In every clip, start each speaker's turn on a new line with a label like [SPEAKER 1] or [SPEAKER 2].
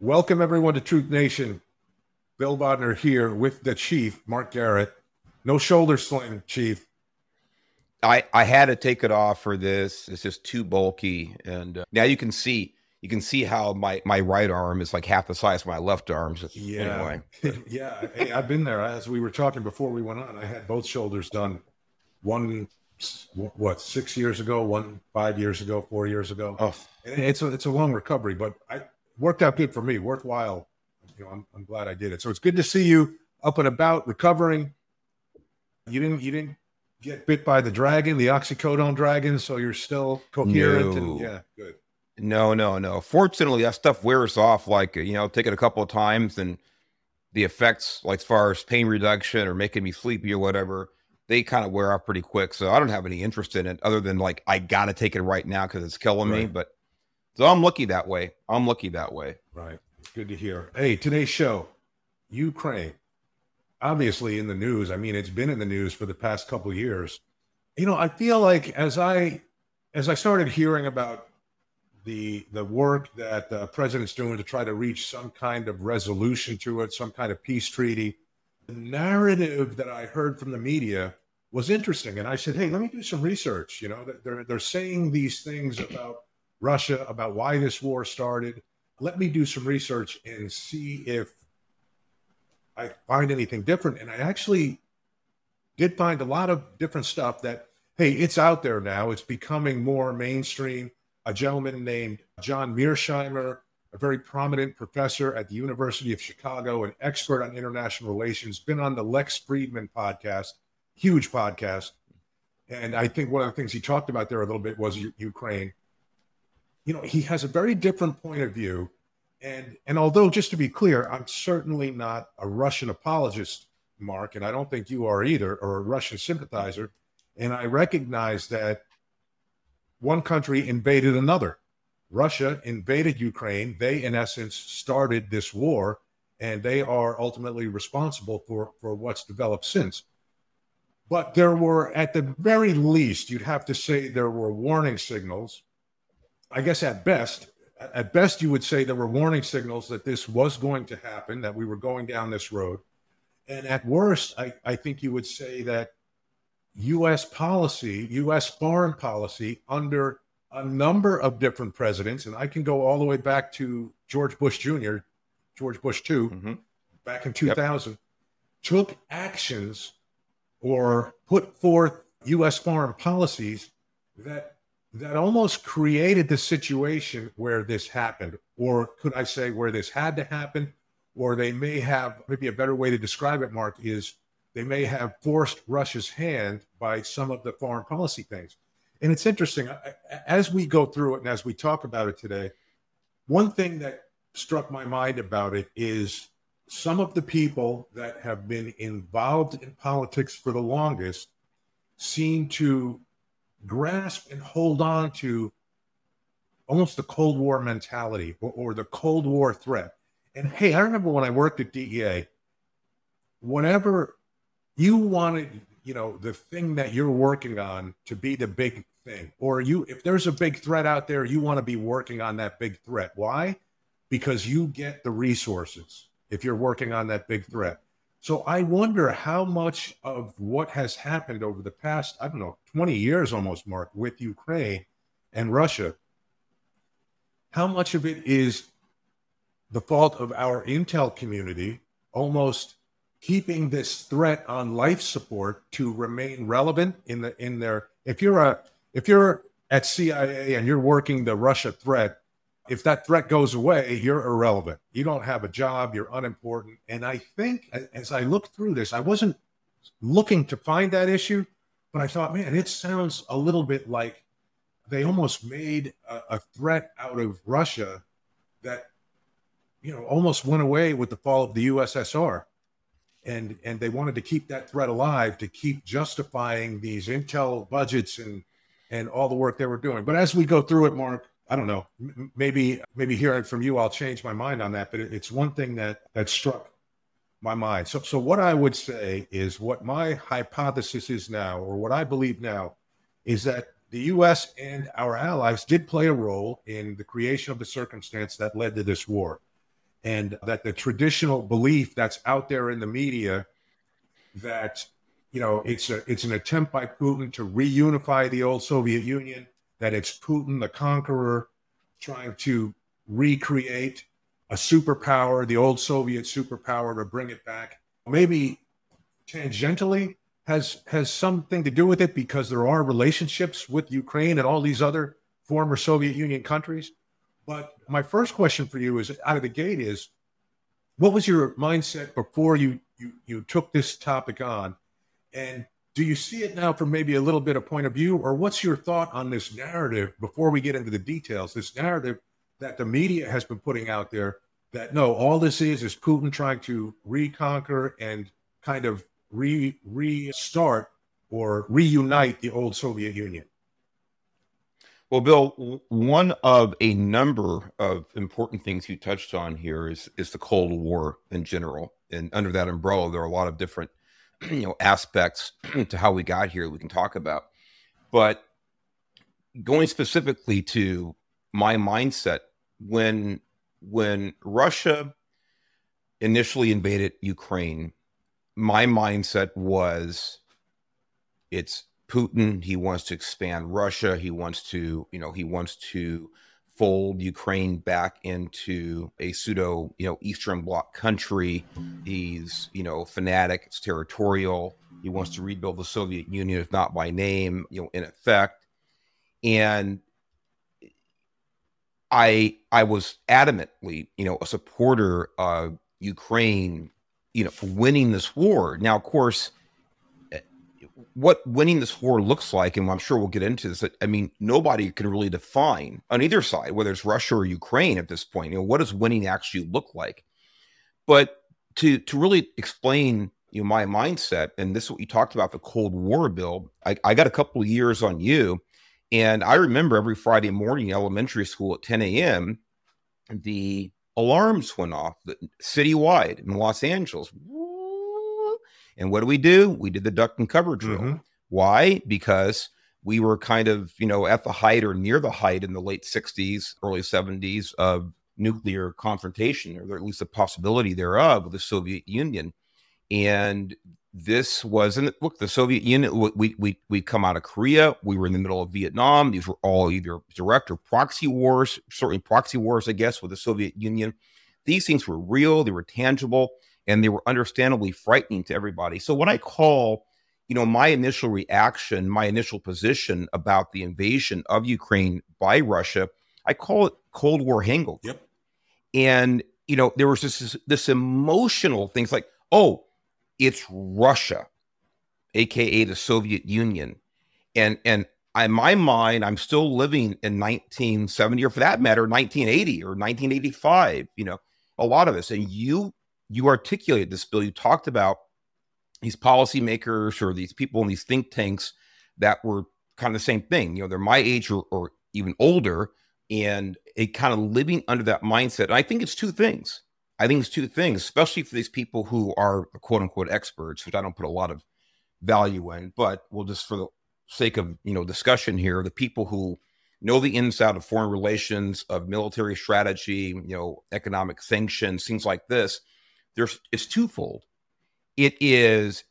[SPEAKER 1] Welcome everyone to Truth Nation. Bill Bodner here with the Chief, Mark Garrett. No shoulder sling, Chief.
[SPEAKER 2] I had to take it off for this. It's just too bulky, and now you can see how my right arm is like half the size of my left arm. Just,
[SPEAKER 1] Yeah,
[SPEAKER 2] anyway,
[SPEAKER 1] yeah. Hey, I've been there. As we were talking before we went on, I had both shoulders done. One, what, 6 years ago? One, 5 years ago? 4 years ago?
[SPEAKER 2] oh,
[SPEAKER 1] And it's a long recovery, but I worked out good for me. Worthwhile. I'm glad I did it. So it's good to see you up and about, recovering. You didn't get bit by the dragon, the oxycodone dragon, so you're still coherent and
[SPEAKER 2] no,
[SPEAKER 1] yeah, good.
[SPEAKER 2] no. Fortunately, that stuff wears off. Like take it a couple of times, and the effects, like as far as pain reduction or making me sleepy or whatever, they kind of wear off pretty quick. So I don't have any interest in it, other than like I gotta take it right now because it's killing me.
[SPEAKER 1] Right,
[SPEAKER 2] But so I'm lucky that way. I'm lucky that way.
[SPEAKER 1] right. Good to hear. Hey, today's show, Ukraine, obviously in the news. I mean, it's been in the news for the past couple of years. I feel like as I started hearing about the work that the president's doing to try to reach some kind of resolution to it, some kind of peace treaty, the narrative that I heard from the media was interesting. And I said, hey, let me do some research. That they're saying these things about Russia, about why this war started. Let me do some research and see if I find anything different. And I actually did find a lot of different stuff that, hey, it's out there now. It's becoming more mainstream. A gentleman named John Mearsheimer, a very prominent professor at the University of Chicago, an expert on international relations, been on the Lex Friedman podcast, huge podcast. And I think one of the things he talked about there a little bit was Ukraine. He has a very different point of view. And although, just to be clear, I'm certainly not a Russian apologist, Mark, and I don't think you are either, or a Russian sympathizer. And I recognize that one country invaded another. Russia invaded Ukraine. They, in essence, started this war, and they are ultimately responsible for what's developed since. But there were, at the very least, you'd have to say there were warning signals. I guess at best, you would say there were warning signals that this was going to happen, that we were going down this road. And at worst, I think you would say that U.S. policy, U.S. foreign policy under a number of different presidents, and I can go all the way back to George Bush Jr., George Bush II, back in 2000, took actions or put forth U.S. foreign policies that almost created the situation where this happened, or could I say where this had to happen, or they may have, maybe a better way to describe it, Mark, is they may have forced Russia's hand by some of the foreign policy things. And it's interesting, as we go through it and as we talk about it today, one thing that struck my mind about it is some of the people that have been involved in politics for the longest seem to grasp and hold on to almost the Cold War mentality or the Cold War threat. And hey, I remember when I worked at DEA, whenever you wanted, the thing that you're working on to be the big thing, or if there's a big threat out there, you want to be working on that big threat. Why? Because you get the resources if you're working on that big threat. So I wonder how much of what has happened over the past, 20 years almost, Mark, with Ukraine and Russia, how much of it is the fault of our intel community almost keeping this threat on life support to remain relevant in their, if you're at CIA and you're working the Russia threat, if that threat goes away, you're irrelevant. You don't have a job, you're unimportant. And I think as I looked through this, I wasn't looking to find that issue, but I thought, man, it sounds a little bit like they almost made a threat out of Russia that, almost went away with the fall of the USSR. And they wanted to keep that threat alive, to keep justifying these intel budgets and all the work they were doing. But as we go through it, Mark, I don't know, maybe hearing from you, I'll change my mind on that. But it's one thing that struck my mind. So what I would say is, what my hypothesis is now, or what I believe now, is that the U.S. and our allies did play a role in the creation of the circumstance that led to this war. and that the traditional belief that's out there in the media that it's an attempt by Putin to reunify the old Soviet Union, that it's Putin the conqueror trying to recreate a superpower, the old Soviet superpower, to bring it back. Maybe tangentially has something to do with it because there are relationships with Ukraine and all these other former Soviet Union countries. But my first question for you is out of the gate is, what was your mindset before you took this topic on? And do you see it now from maybe a little bit of point of view, or what's your thought on this narrative before we get into the details, this narrative that the media has been putting out there that no, all this is Putin trying to reconquer and kind of restart or reunite the old Soviet Union?
[SPEAKER 2] Well, Bill, one of a number of important things you touched on here is the Cold War in general. And under that umbrella, there are a lot of different aspects to how we got here we can talk about. But going specifically to my mindset, when Russia initially invaded Ukraine, my mindset was it's Putin. He wants to expand Russia. He wants to fold Ukraine back into a pseudo, Eastern Bloc country. He's, fanatic. It's territorial. He wants to rebuild the Soviet Union, if not by name, in effect. And I was adamantly, a supporter of Ukraine, for winning this war. Now, of course, what winning this war looks like, and I'm sure we'll get into this, I mean, nobody can really define on either side, whether it's Russia or Ukraine at this point, what does winning actually look like? But to really explain, my mindset, and this is what you talked about, the Cold War, Bill, I got a couple of years on you, and I remember every Friday morning in elementary school at 10 a.m., the alarms went off citywide in Los Angeles. And what do? We did the duck and cover drill. Mm-hmm. Why? Because we were kind of, at the height or near the height in the late 60s, early 70s of nuclear confrontation, or at least the possibility thereof with the Soviet Union. And this wasn't, look, the Soviet Union, we come out of Korea. We were in the middle of Vietnam. These were all either direct or proxy wars, certainly proxy wars, I guess, with the Soviet Union. These things were real. They were tangible. And they were understandably frightening to everybody. So what I call, my initial reaction, my initial position about the invasion of Ukraine by Russia, I call it Cold War hangover.
[SPEAKER 1] Yep.
[SPEAKER 2] And, there was this emotional things like, oh, it's Russia, AKA the Soviet Union. And in my mind, I'm still living in 1970, or for that matter, 1980 or 1985, a lot of us. And you articulated this, Bill. You talked about these policymakers or these people in these think tanks that were kind of the same thing. They're my age or even older, and it kind of living under that mindset. And I think it's two things. Especially for these people who are quote unquote experts, which I don't put a lot of value in, but we'll just, for the sake of, discussion here, the people who know the ins out of foreign relations, of military strategy, economic sanctions, things like this. It's twofold. It's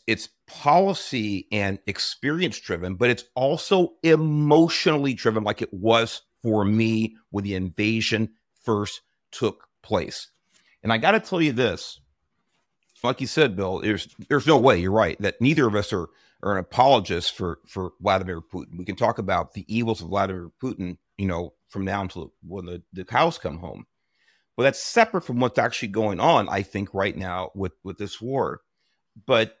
[SPEAKER 2] policy and experience driven, but it's also emotionally driven, like it was for me when the invasion first took place. And I got to tell you this, like you said, Bill, there's no way, you're right, that neither of us are an apologist for Vladimir Putin. We can talk about the evils of Vladimir Putin, from now until when the cows come home. Well, that's separate from what's actually going on, I think, right now with this war. But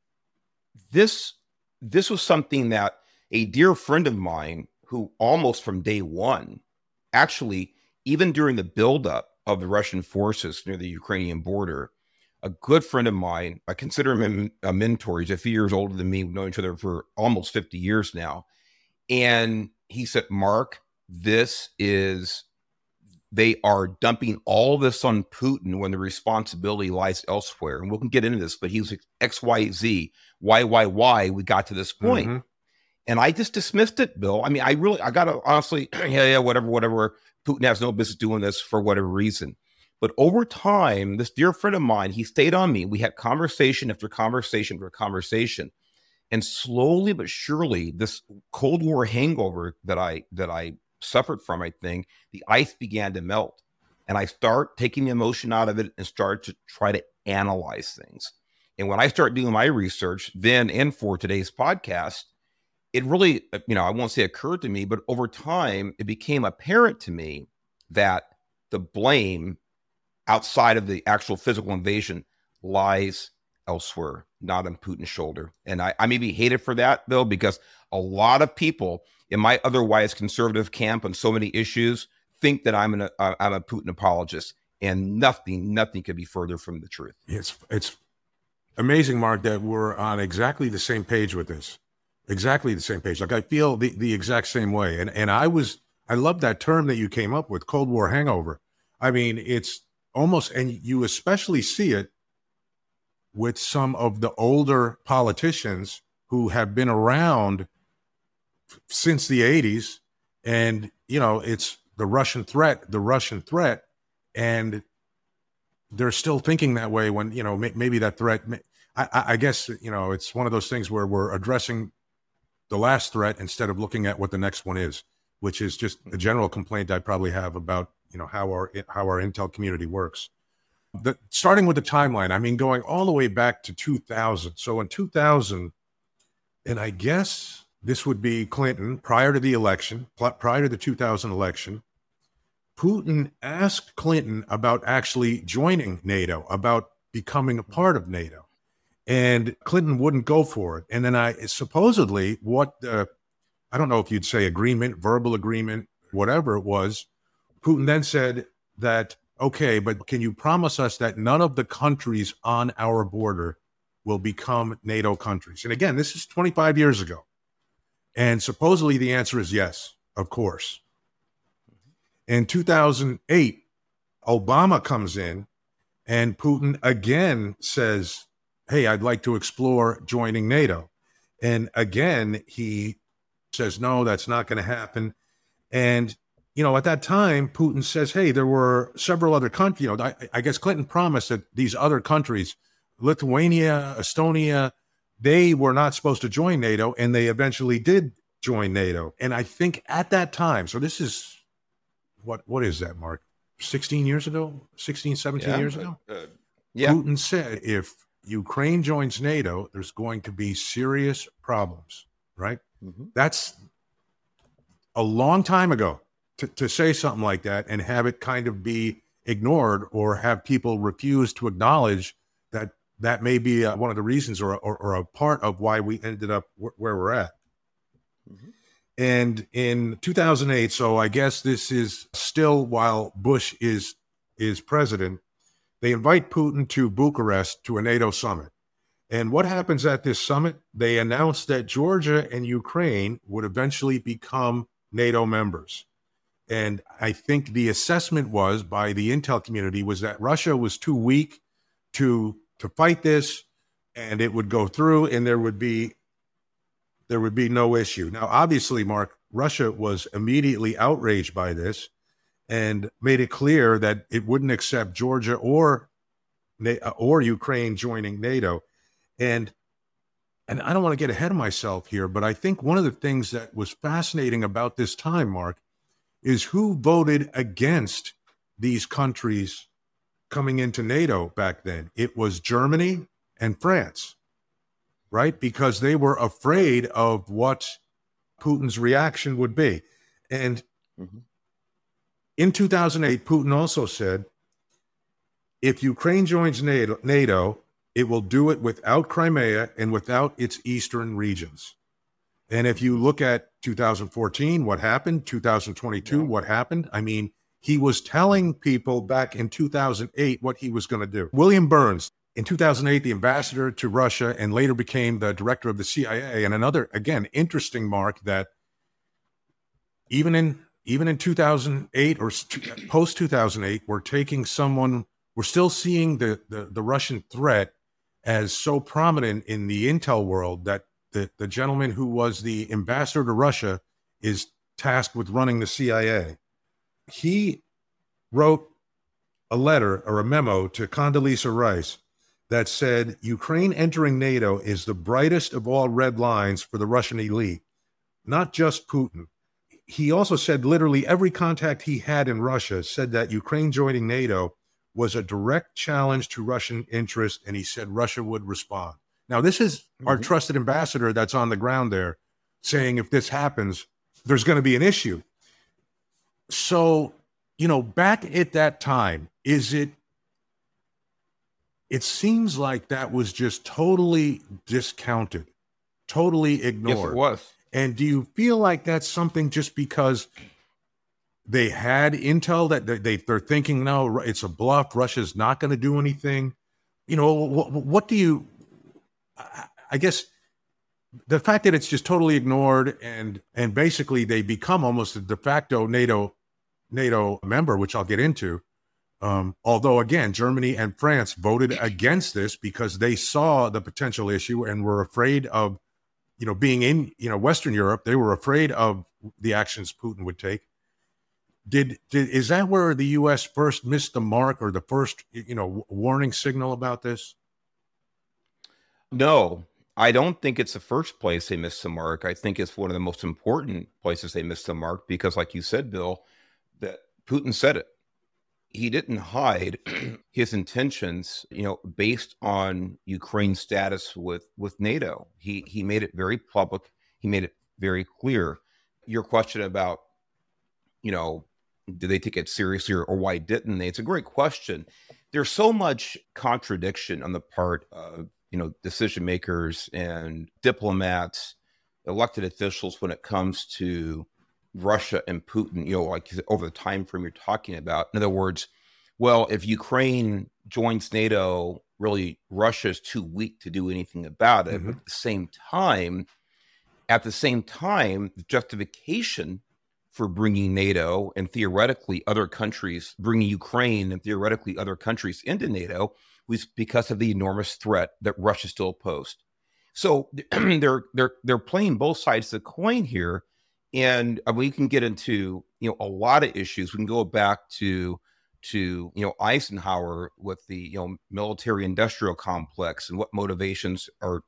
[SPEAKER 2] this was something that a dear friend of mine, who almost from day one, actually, even during the buildup of the Russian forces near the Ukrainian border, a good friend of mine, I consider him a mentor. He's a few years older than me. We've known each other for almost 50 years now. And he said, Mark, they are dumping all this on Putin when the responsibility lies elsewhere. And we can get into this, but he was like, X, Y, Z, why we got to this point. Mm-hmm. And I just dismissed it, Bill. I mean, I got to honestly, whatever. Putin has no business doing this for whatever reason. But over time, this dear friend of mine, he stayed on me. We had conversation after conversation after conversation. And slowly but surely, this Cold War hangover that I suffered from, I think, the ice began to melt. And I start taking the emotion out of it and start to try to analyze things. And when I start doing my research, then and for today's podcast, it really, I won't say occurred to me, but over time, it became apparent to me that the blame outside of the actual physical invasion lies elsewhere, not on Putin's shoulder. And I may be hated for that, Bill, because a lot of people in my otherwise conservative camp on so many issues think that I'm a Putin apologist, and nothing could be further from the truth.
[SPEAKER 1] It's amazing, Mark, that we're on exactly the same page with this. Exactly the same page. Like, I feel the exact same way. And I love that term that you came up with, Cold War hangover. I mean, it's almost, and you especially see it with some of the older politicians who have been around since the 80s. And, it's the Russian threat, and they're still thinking that way when, maybe that threat, I guess, it's one of those things where we're addressing the last threat instead of looking at what the next one is, which is just a general complaint I probably have about, how our intel community works. Starting with the timeline, I mean, going all the way back to 2000. So in 2000, and I guess this would be Clinton, prior to the 2000 election, Putin asked Clinton about actually joining NATO, about becoming a part of NATO. And Clinton wouldn't go for it. And then supposedly I don't know if you'd say agreement, verbal agreement, whatever it was, Putin then said that, okay, but can you promise us that none of the countries on our border will become NATO countries? And again, this is 25 years ago. And supposedly the answer is yes, of course. In 2008, Obama comes in and Putin again says, hey, I'd like to explore joining NATO. And again, he says, no, that's not going to happen. And, at that time, Putin says, hey, there were several other countries. I guess Clinton promised that these other countries, Lithuania, Estonia, they were not supposed to join NATO, and they eventually did join NATO. And I think at that time, so this is, what is that, Mark? 16 years ago? 16, 17 years ago?
[SPEAKER 2] Yeah.
[SPEAKER 1] Putin said, if Ukraine joins NATO, there's going to be serious problems, right? Mm-hmm. That's a long time ago to say something like that and have it kind of be ignored, or have people refuse to acknowledge that may be one of the reasons or a part of why we ended up where we're at. Mm-hmm. And in 2008, so I guess this is still while Bush is president, they invite Putin to Bucharest to a NATO summit. And what happens at this summit? They announce that Georgia and Ukraine would eventually become NATO members. And I think the assessment was by the intel community was that Russia was too weak to fight this, and it would go through, and there would be no issue. Now, obviously, Mark, Russia was immediately outraged by this and made it clear that it wouldn't accept Georgia or Ukraine joining NATO. And I don't want to get ahead of myself here, but I think one of the things that was fascinating about this time, Mark, is who voted against these countries coming into NATO back then. It was Germany and France, right? Because they were afraid of what Putin's reaction would be. And in 2008, Putin also said, if Ukraine joins NATO, it will do it without Crimea and without its eastern regions. And if you look at 2014, what happened? 2022, what happened? I mean, he was telling people back in 2008 what he was going to do. William Burns, in 2008, the ambassador to Russia, and later became the director of the CIA. And another, again, interesting, Mark, that even in 2008 or post 2008, we're still seeing the Russian threat as so prominent in the intel world that the gentleman who was the ambassador to Russia is tasked with running the CIA. He wrote a letter or a memo to Condoleezza Rice that said Ukraine entering NATO is the brightest of all red lines for the Russian elite, not just Putin. He also said literally every contact he had in Russia said that Ukraine joining NATO was a direct challenge to Russian interest, and he said Russia would respond. Now, this is our trusted ambassador that's on the ground there saying if this happens, there's going to be an issue. So, back at that time, it seems like that was just totally discounted, totally ignored.
[SPEAKER 2] Yes, it was.
[SPEAKER 1] And do you feel like that's something just because they had intel that they're thinking, no, it's a bluff, Russia's not going to do anything? What do you, I guess the fact that it's just totally ignored and basically they become almost a de facto NATO member, which I'll get into. Although again, Germany and France voted against this because they saw the potential issue and were afraid of, being in, Western Europe. They were afraid of the actions Putin would take. Is that where the U.S. first missed the mark, or the first, warning signal about this?
[SPEAKER 2] No, I don't think it's the first place they missed the mark. I think it's one of the most important places they missed the mark because, like you said, Bill, that Putin said it. He didn't hide his intentions, based on Ukraine's status with NATO. He made it very public. He made it very clear. Your question about, did they take it seriously or why didn't they? It's a great question. There's so much contradiction on the part of, decision makers and diplomats, elected officials when it comes to Russia and Putin, like over the time frame you're talking about. In other words, well, if Ukraine joins NATO, really Russia is too weak to do anything about it. But at the same time, the justification for bringing NATO and theoretically other countries, bringing Ukraine and theoretically other countries into NATO was because of the enormous threat that Russia still posed. So they're playing both sides of the coin here. And we can get into, a lot of issues. We can go back to Eisenhower with the, military industrial complex and what motivations are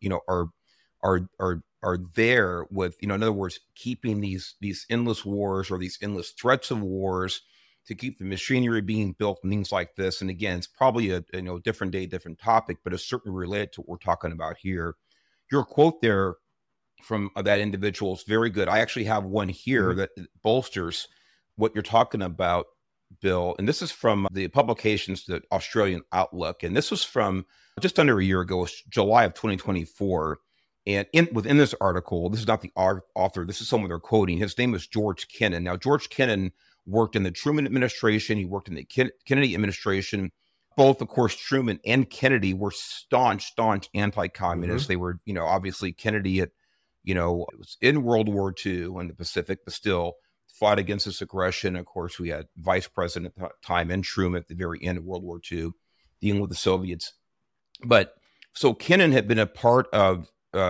[SPEAKER 2] there with, in other words, keeping these endless wars or these endless threats of wars to keep the machinery being built and things like this. And again, it's probably a different day, different topic, but it's certainly related to what we're talking about here. Your quote there from that individual is very good. I actually have one here that bolsters what you're talking about, Bill. And this is from the publications, the Australian Outlook. And this was from just under a year ago, July of 2024. And within this article, this is not the author, this is someone they're quoting. His name is George Kennan. Now, George Kennan worked in the Truman administration. He worked in the Kennedy administration. Both, of course, Truman and Kennedy were staunch anti-communists. They were, obviously Kennedy it was in World War II in the Pacific, but still fought against this aggression. Of course, we had Vice President at the time and Truman at the very end of World War II dealing with the Soviets. But so Kennan had been a part of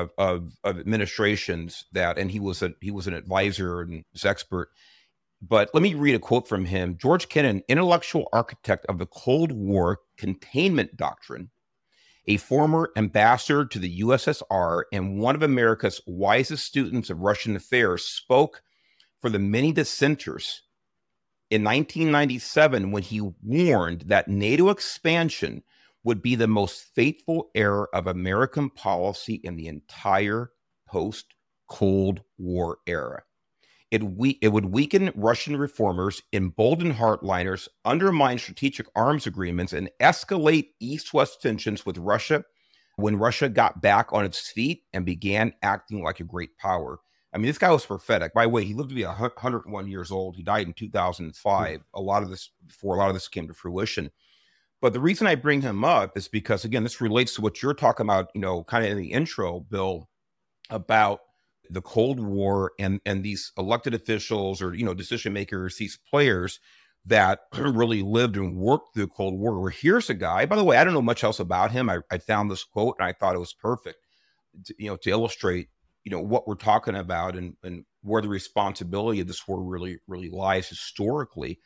[SPEAKER 2] administrations and he was an advisor and was expert. But let me read a quote from him. George Kennan, intellectual architect of the Cold War containment doctrine, a former ambassador to the USSR and one of America's wisest students of Russian affairs, spoke for the many dissenters in 1997 when he warned that NATO expansion would be the most fateful error of American policy in the entire post-Cold War era. It would weaken Russian reformers, embolden hardliners, undermine strategic arms agreements, and escalate East-West tensions with Russia when Russia got back on its feet and began acting like a great power. I mean, this guy was prophetic. By the way, he lived to be 101 years old. He died in 2005. Before a lot of this came to fruition. But the reason I bring him up is because, again, this relates to what you're talking about, kind of in the intro, Bill, about the Cold War and these elected officials or, decision makers, these players that really lived and worked through the Cold War. Where here's a guy, by the way, I don't know much else about him. I found this quote and I thought it was perfect, to illustrate, what we're talking about and where the responsibility of this war really, really lies historically.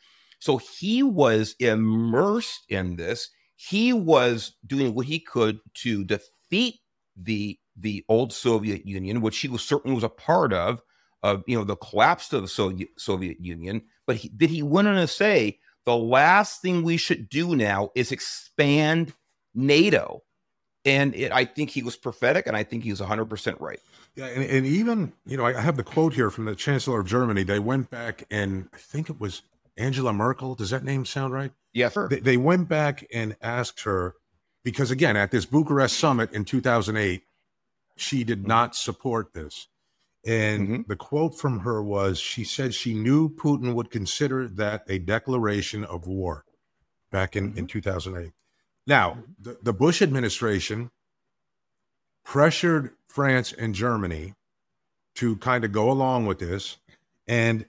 [SPEAKER 2] So he was immersed in this. He was doing what he could to defeat the old Soviet Union, which he was certainly was a part of the collapse of the Soviet Union. But did he went on to say the last thing we should do now is expand NATO? And I think he was prophetic, and I think he was 100% right.
[SPEAKER 1] Yeah, and even, I have the quote here from the Chancellor of Germany. They went back, and I think it was Angela Merkel. Does that name sound right?
[SPEAKER 2] Yes, sir.
[SPEAKER 1] They went back and asked her, because again, at this Bucharest summit in 2008, she did not support this. And the quote from her was, she said she knew Putin would consider that a declaration of war back in 2008. Now, the Bush administration pressured France and Germany to kind of go along with this. And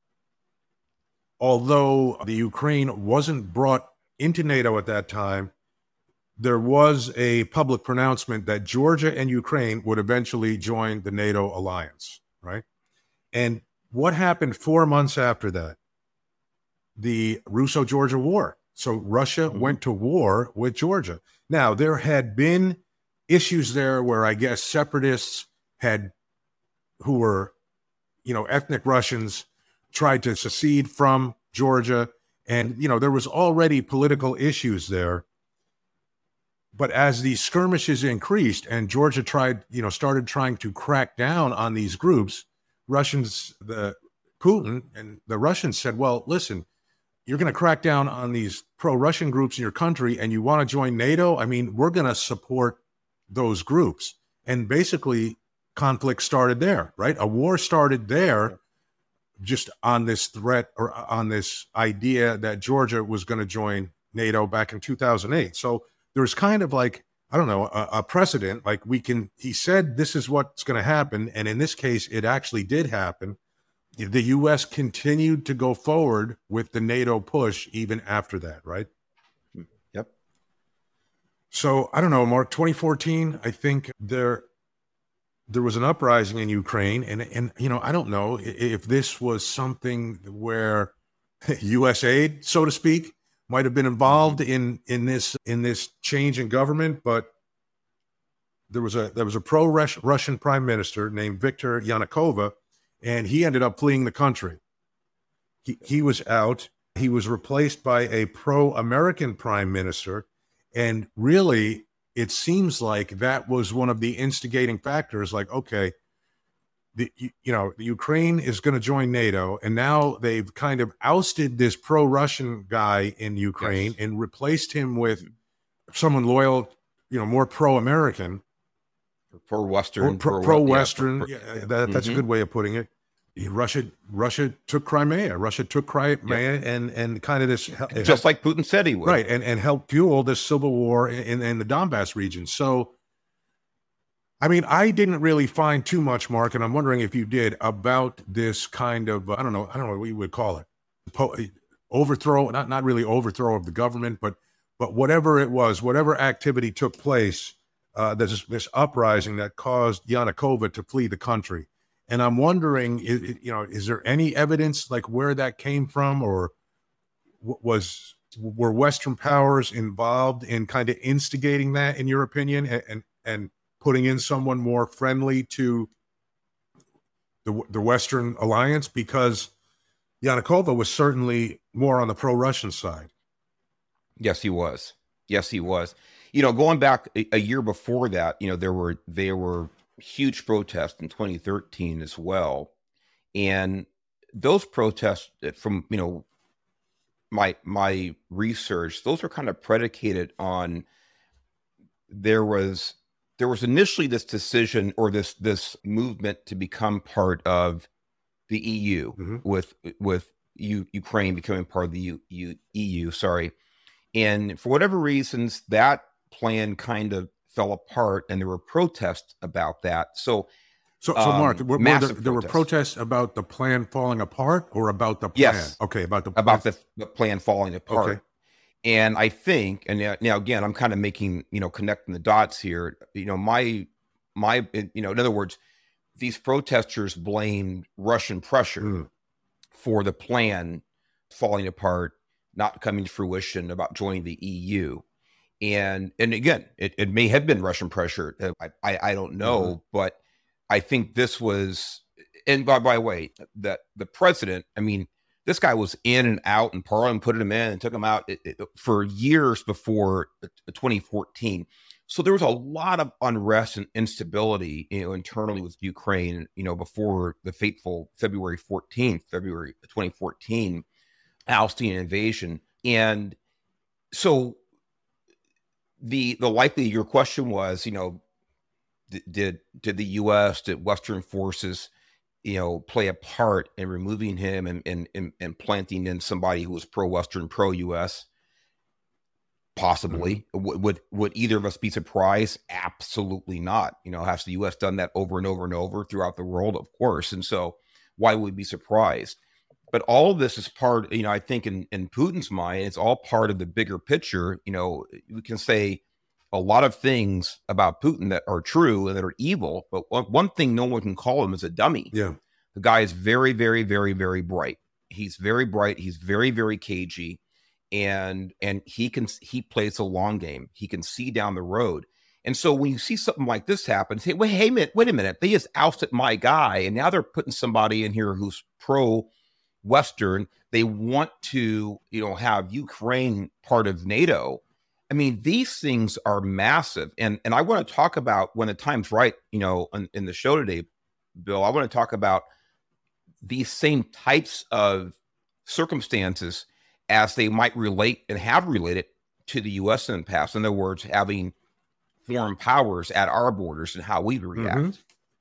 [SPEAKER 1] although the Ukraine wasn't brought into NATO at that time, there was a public pronouncement that Georgia and Ukraine would eventually join the NATO alliance, right? And what happened 4 months after that? The Russo-Georgia War. So Russia went to war with Georgia. Now, there had been issues there where I guess separatists who were, ethnic Russians, tried to secede from Georgia. And, there was already political issues there. But as these skirmishes increased and Georgia started trying to crack down on these groups, Putin and the Russians said, well, listen, you're going to crack down on these pro-Russian groups in your country and you want to join NATO? I mean, we're going to support those groups. And basically, conflict started there, right? A war started there just on this threat or on this idea that Georgia was going to join NATO back in 2008. So there's kind of like, I don't know, a precedent. Like he said, this is what's going to happen. And in this case, it actually did happen. The U.S. continued to go forward with the NATO push even after that, right?
[SPEAKER 2] Yep.
[SPEAKER 1] So I don't know, Mark, 2014, I think there was an uprising in Ukraine. And I don't know if this was something where U.S. aid, so to speak, might have been involved in this change in government, but there was a pro-Russian prime minister named Viktor Yanukovych, and he ended up fleeing the country. He was out. He was replaced by a pro-American prime minister, and really, it seems like that was one of the instigating factors. Like, okay, the Ukraine is going to join NATO, and now they've kind of ousted this pro-Russian guy in Ukraine and replaced him with someone loyal, more pro-American,
[SPEAKER 2] pro-Western,
[SPEAKER 1] pro-Western. That's a good way of putting it. Russia took Crimea. And kind of this,
[SPEAKER 2] just like Putin said he would,
[SPEAKER 1] right? And helped fuel this civil war in the Donbass region. So, I mean, I didn't really find too much, Mark, and I'm wondering if you did, about this kind of, I don't know what you would call it, overthrow, not really overthrow of the government, but whatever it was, whatever activity took place, this uprising that caused Yanukovych to flee the country. And I'm wondering, is there any evidence like where that came from, or were Western powers involved in kind of instigating that, in your opinion, and putting in someone more friendly to the Western alliance? Because Yanukovych was certainly more on the pro-Russian side.
[SPEAKER 2] Yes, he was. Going back a year before that, there were huge protests in 2013 as well. And those protests, from, my research, those were kind of predicated on, there was initially this decision, or this movement to become part of the EU, with Ukraine becoming part of the EU. Sorry. And for whatever reasons, that plan kind of fell apart, and there were protests about that. So
[SPEAKER 1] Mark, there were protests about the plan falling apart, or about the plan?
[SPEAKER 2] Yes.
[SPEAKER 1] Okay, about the
[SPEAKER 2] plan falling apart. Okay. And I think, and now again, I'm kind of making, connecting the dots here. In other words, these protesters blamed Russian pressure for the plan falling apart. not coming to fruition about joining the EU. And again, it may have been Russian pressure. I don't know, but I think this was. And by the way, that the president, I mean, this guy was in and out, and Parliament put him in and took him out for years before 2014. So there was a lot of unrest and instability, internally with Ukraine, before the fateful February 2014 Palestinian invasion. And so the likely, your question was, did the U.S., did Western forces, play a part in removing him and planting in somebody who was pro-Western, pro-U.S.? Possibly. Would either of us be surprised? Absolutely not. Has the U.S. done that over and over and over throughout the world? Of course. And so why would we be surprised? But all of this is part, I think in Putin's mind, it's all part of the bigger picture. We can say a lot of things about Putin that are true and that are evil, but one thing no one can call him is a dummy.
[SPEAKER 1] Yeah.
[SPEAKER 2] The guy is very, very, very, very bright. He's very bright. He's very, very cagey. And he plays a long game. He can see down the road. And so when you see something like this happen, say, wait a minute. They just ousted my guy. And now they're putting somebody in here who's pro-Western. They want to, have Ukraine part of NATO. I mean, these things are massive. And I want to talk about, when the time's right, in the show today, Bill, I want to talk about these same types of circumstances as they might relate and have related to the U.S. in the past. In other words, having foreign powers at our borders and how we react.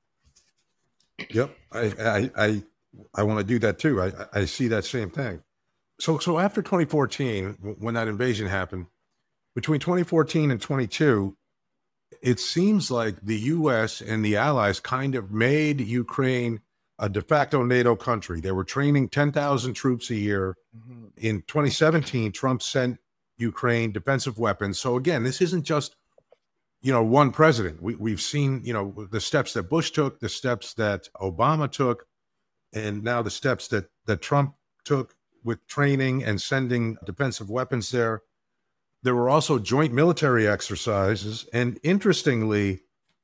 [SPEAKER 1] Yep. I want to do that too. I see that same thing. So after 2014, when that invasion happened, between 2014 and 22, it seems like the U.S. and the allies kind of made Ukraine a de facto NATO country. They were training 10,000 troops a year. In 2017, Trump sent Ukraine defensive weapons. So again, this isn't just, one president. We've seen, the steps that Bush took, the steps that Obama took, and now the steps that Trump took with training and sending defensive weapons there. There were also joint military exercises. And interestingly,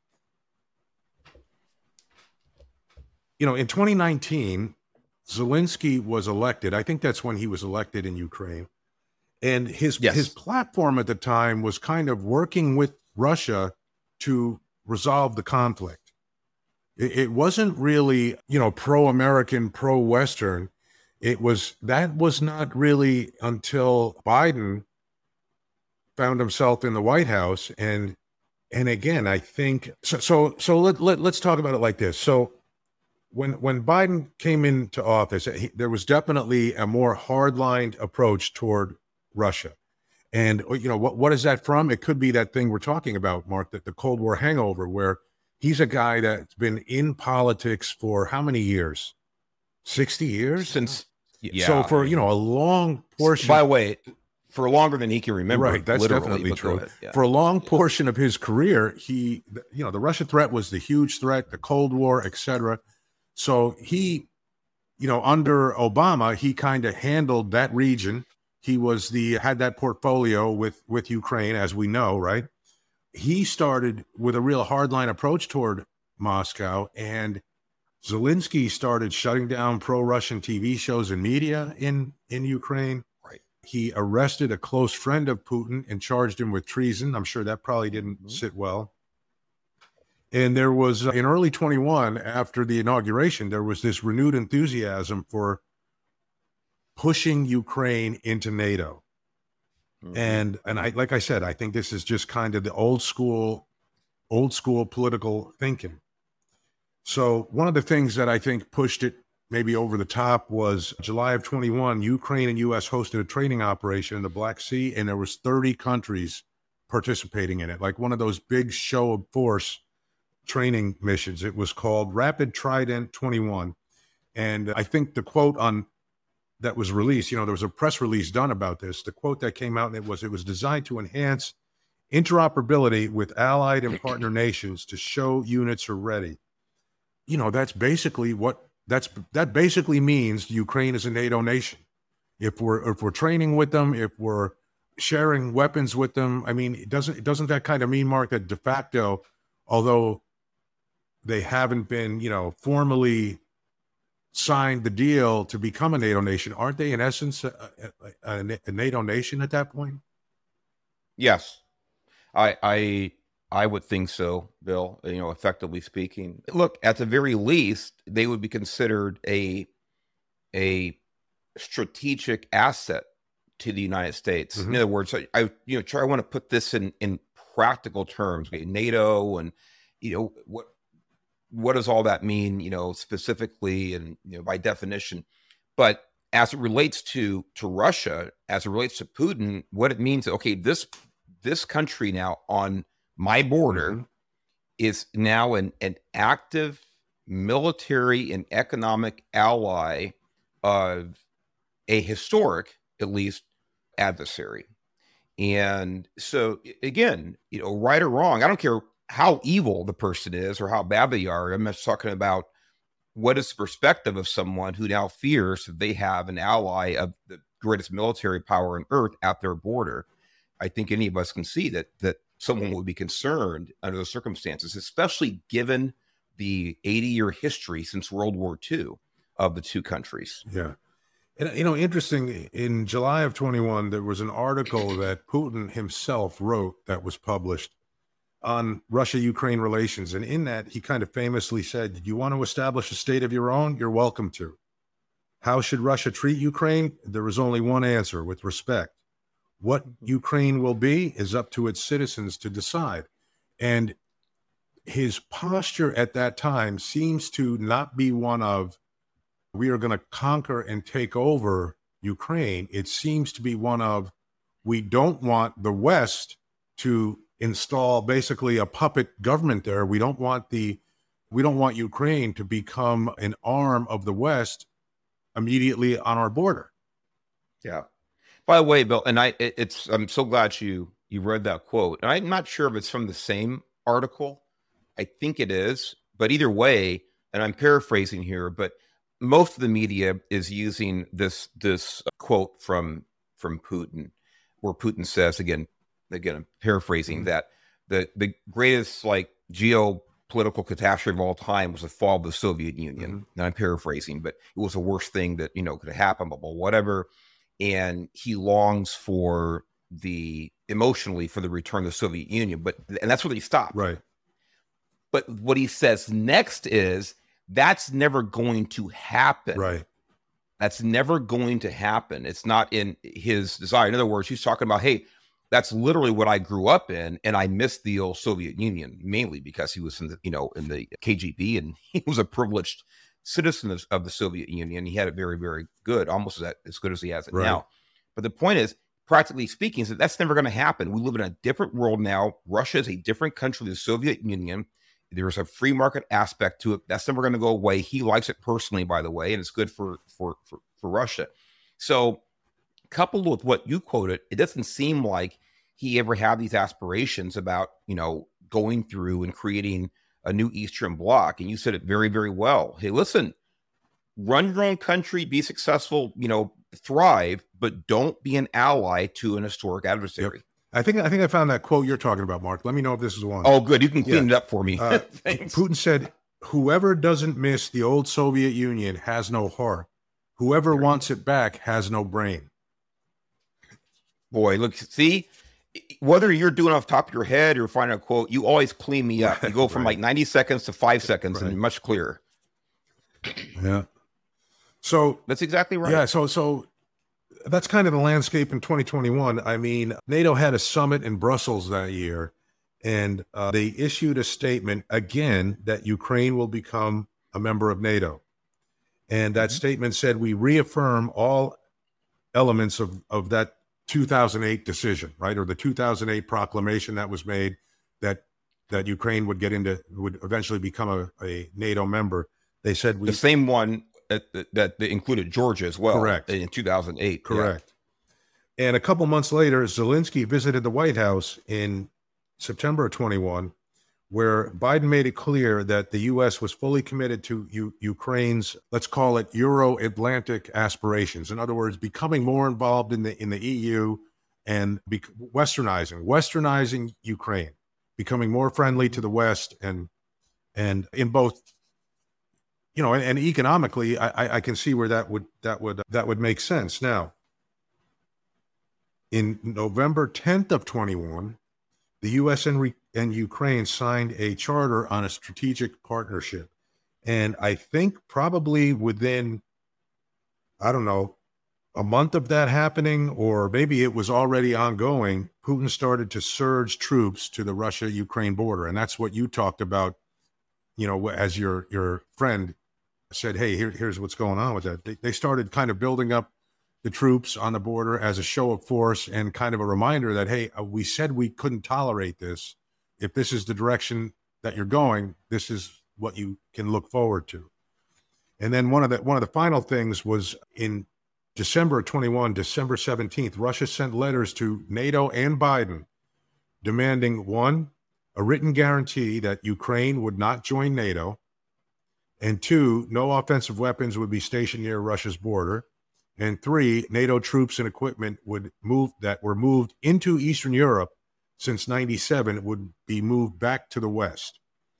[SPEAKER 1] in 2019, Zelensky was elected. I think that's when he was elected in Ukraine. And his platform at the time was kind of working with Russia to resolve the conflict. It wasn't really, pro-American, pro-Western. That was not really until Biden found himself in the White House. And again, I think, so let's talk about it like this. So when Biden came into office, there was definitely a more hardlined approach toward Russia. And, what is that from? It could be that thing we're talking about, Mark, that the Cold War hangover, where he's a guy that's been in politics for how many years? 60 years? So for, a long portion.
[SPEAKER 2] By the way, for longer than he can remember.
[SPEAKER 1] Right, that's definitely true. Yeah. For a long portion of his career, the Russia threat was the huge threat, the Cold War, etc. So he, under Obama, he kind of handled that region. He had that portfolio with Ukraine, as we know, right? He started with a real hardline approach toward Moscow, and Zelensky started shutting down pro-Russian TV shows and media in Ukraine.
[SPEAKER 2] Right.
[SPEAKER 1] He arrested a close friend of Putin and charged him with treason. I'm sure that probably didn't sit well. And there was, in early 21, after the inauguration, there was this renewed enthusiasm for pushing Ukraine into NATO. And like I said, I think this is just kind of the old school political thinking. So one of the things that I think pushed it maybe over the top was July of 21, Ukraine and U.S. hosted a training operation in the Black Sea, and there was 30 countries participating in it, like one of those big show of force training missions. It was called Rapid Trident 21. And I think the quote that was released, there was a press release done about this. The quote that came out, and it was designed to enhance interoperability with allied and partner nations to show units are ready. That's basically that basically means Ukraine is a NATO nation. if we're training with them, if we're sharing weapons with them. I mean, doesn't that kind of mean, Mark, that de facto, although they haven't been, formally signed the deal to become a NATO nation, aren't they in essence a NATO nation at that point?
[SPEAKER 2] Yes, I would think so, Bill. Effectively speaking, look, at the very least, they would be considered a strategic asset to the United States. In other words, I want to put this in practical terms. Okay, NATO, and what does all that mean? Specifically, and by definition. But as it relates to Russia, as it relates to Putin, what it means, okay, this country now on my border is now an active military and economic ally of a historic, at least, adversary. And so, again, right or wrong, I don't care how evil the person is or how bad they are. I'm just talking about what is the perspective of someone who now fears that they have an ally of the greatest military power on earth at their border. I think any of us can see that someone would be concerned under those circumstances, especially given the 80-year history since World War II of the two countries.
[SPEAKER 1] Yeah. And, interesting, in July of 21, there was an article that Putin himself wrote that was published on Russia-Ukraine relations. And in that, he kind of famously said, "Do you want to establish a state of your own? You're welcome to. How should Russia treat Ukraine? There is only one answer: with respect. What Ukraine will be is up to its citizens to decide." And his posture at that time seems to not be one of, we are going to conquer and take over Ukraine. It seems to be one of, we don't want the West to install basically a puppet government there. We don't want Ukraine to become an arm of the West immediately on our border.
[SPEAKER 2] Yeah. By the way, Bill, and I'm so glad you read that quote. And I'm not sure if it's from the same article. I think it is, but either way, and I'm paraphrasing here, but most of the media is using this quote from Putin, where Putin says, again, I'm paraphrasing, that the greatest geopolitical catastrophe of all time was the fall of the Soviet Union. And I'm paraphrasing, but it was the worst thing that could have happened, but whatever. And he longs emotionally for the return of the Soviet Union, and that's where he stopped.
[SPEAKER 1] Right.
[SPEAKER 2] But what he says next is, that's never going to happen.
[SPEAKER 1] Right.
[SPEAKER 2] That's never going to happen. It's not in his desire. In other words, he's talking about, hey, that's literally what I grew up in, and I missed the old Soviet Union, mainly because he was in the KGB, and he was a privileged citizen of the Soviet Union. He had it very, very good, almost as good as he has it now. But the point is, practically speaking, is that that's never going to happen. We live in a different world now. Russia is a different country than the Soviet Union. There's a free market aspect to it. That's never going to go away. He likes it personally, by the way, and it's good for Russia. So, coupled with what you quoted, it doesn't seem like he ever had these aspirations about, going through and creating a new Eastern Bloc. And you said it very, very well. Hey, listen, run your own country, be successful, thrive, but don't be an ally to an historic adversary.
[SPEAKER 1] Yep. I think I found that quote you're talking about, Mark. Let me know if this is one.
[SPEAKER 2] Oh, good. You can clean it up for me.
[SPEAKER 1] Putin said, "Whoever doesn't miss the old Soviet Union has no heart. Whoever wants it back has no brain."
[SPEAKER 2] Boy, look, see, whether you're doing off the top of your head or finding a quote, you always clean me up. You go from 90 seconds to 5 seconds and much clearer.
[SPEAKER 1] Yeah. So
[SPEAKER 2] that's exactly right.
[SPEAKER 1] Yeah. So that's kind of the landscape in 2021. I mean, NATO had a summit in Brussels that year, and they issued a statement again that Ukraine will become a member of NATO. And that statement said, "We reaffirm all elements of that 2008 decision," right? Or the 2008 proclamation that was made that Ukraine would eventually become a NATO member. They said
[SPEAKER 2] the same one that included Georgia as well.
[SPEAKER 1] Correct.
[SPEAKER 2] In 2008.
[SPEAKER 1] Correct. Yeah. And a couple months later, Zelensky visited the White House in September of 21 where Biden made it clear that the U.S. was fully committed to Ukraine's, let's call it, Euro-Atlantic aspirations. In other words, becoming more involved in the EU and westernizing Ukraine, becoming more friendly to the West, and in both, and economically, I can see where that would make sense. Now, in November 10th of 21, the U.S. and Ukraine signed a charter on a strategic partnership. And I think probably within, I don't know, a month of that happening, or maybe it was already ongoing, Putin started to surge troops to the Russia-Ukraine border. And that's what you talked about, as your friend said, hey, here's what's going on with that. They started kind of building up the troops on the border as a show of force and kind of a reminder that, hey, we said we couldn't tolerate this. If this is the direction that you're going, this is what you can look forward to. And then one of the final things was in December 17th, Russia sent letters to NATO and Biden demanding, one, a written guarantee that Ukraine would not join NATO, and two, no offensive weapons would be stationed near Russia's border, and three, NATO troops and equipment that were moved into Eastern Europe since 97 would be moved back to the West.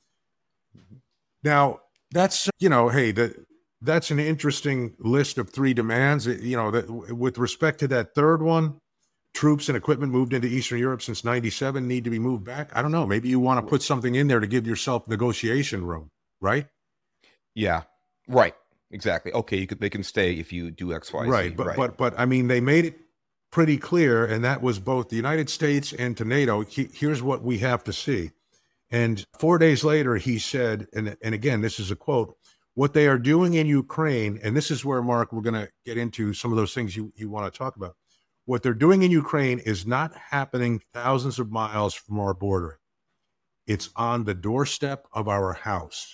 [SPEAKER 1] Now, that's, that's an interesting list of three demands. That with respect to that third one, troops and equipment moved into Eastern Europe since 97 need to be moved back. I don't know. Maybe you want to put something in there to give yourself negotiation room, right?
[SPEAKER 2] Yeah, right. Exactly. Okay, they can stay if you do X, Y, Z.
[SPEAKER 1] Right, but I mean, they made it pretty clear, and that was both the United States and to NATO. Here's what we have to see. And 4 days later, he said, and again, this is a quote, what they are doing in Ukraine, and this is where, Mark, we're going to get into some of those things you want to talk about. What they're doing in Ukraine is not happening thousands of miles from our border. It's on the doorstep of our house.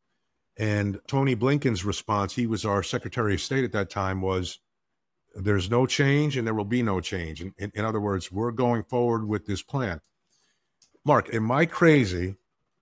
[SPEAKER 1] And Tony Blinken's response, he was our Secretary of State at that time, was there's no change and there will be no change. In other words, we're going forward with this plan. Mark, am I crazy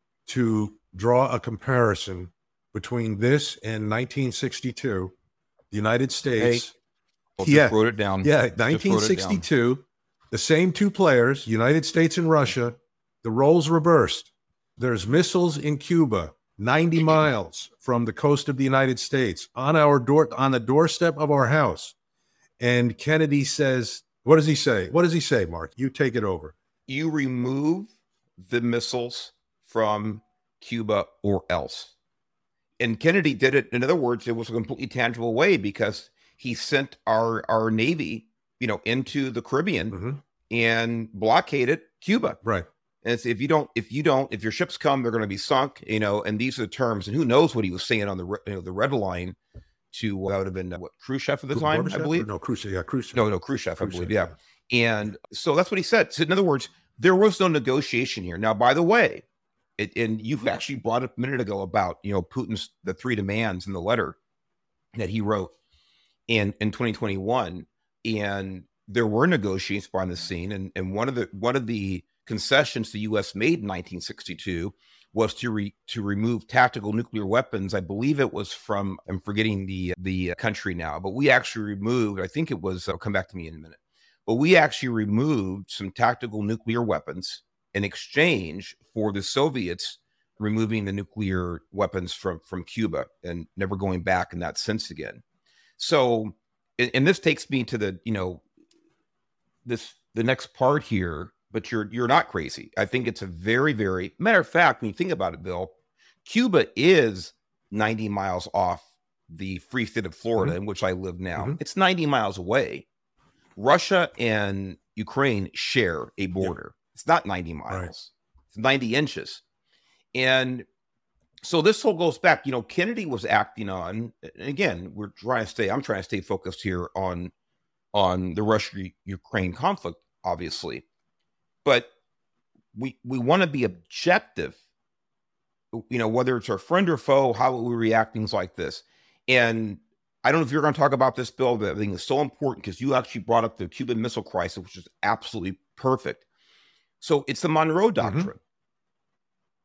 [SPEAKER 1] to draw a comparison between this and 1962, the United States?
[SPEAKER 2] Just wrote it down.
[SPEAKER 1] Yeah, 1962, the same two players, United States and Russia, the roles reversed. There's missiles in Cuba, 90 miles from the coast of the United States, on the doorstep of our house. And Kennedy says, what does he say? What does he say, Mark? You take it over.
[SPEAKER 2] You remove the missiles from Cuba or else. And Kennedy did it. In other words, it was a completely tangible way because he sent our Navy, into the Caribbean and blockaded Cuba.
[SPEAKER 1] Right.
[SPEAKER 2] And it's, if your ships come, they're going to be sunk, and these are the terms. And who knows what he was saying on the Red Line to that would have been Khrushchev at the time, I believe.
[SPEAKER 1] No, Khrushchev. Yeah, Khrushchev.
[SPEAKER 2] No, Khrushchev, I believe. Yeah. And so that's what he said. So in other words, there was no negotiation here. Now, by the way, and you've actually brought up a minute ago about, Putin's, the three demands in the letter that he wrote in 2021. And there were negotiations behind the scene. And one of the concessions the U.S. made in 1962 was to remove tactical nuclear weapons. I believe it was from, I'm forgetting the country now, but we actually removed, I think it was, come back to me in a minute, but we actually removed some tactical nuclear weapons in exchange for the Soviets removing the nuclear weapons from Cuba and never going back in that sense again. So, and this takes me to the next part here. But you're not crazy. I think it's a very, very matter of fact, when you think about it, Bill, Cuba is 90 miles off the free state of Florida, in which I live now. It's 90 miles away. Russia and Ukraine share a border. It's not 90 miles. Right. It's 90 inches. And so this whole goes back, Kennedy was acting on, and again, I'm trying to stay focused here on the Russia-Ukraine conflict, obviously. But we want to be objective, whether it's our friend or foe, how we react, things like this. And I don't know if you're going to talk about this, Bill, but I think it's so important because you actually brought up the Cuban Missile Crisis, which is absolutely perfect. So it's the Monroe Doctrine.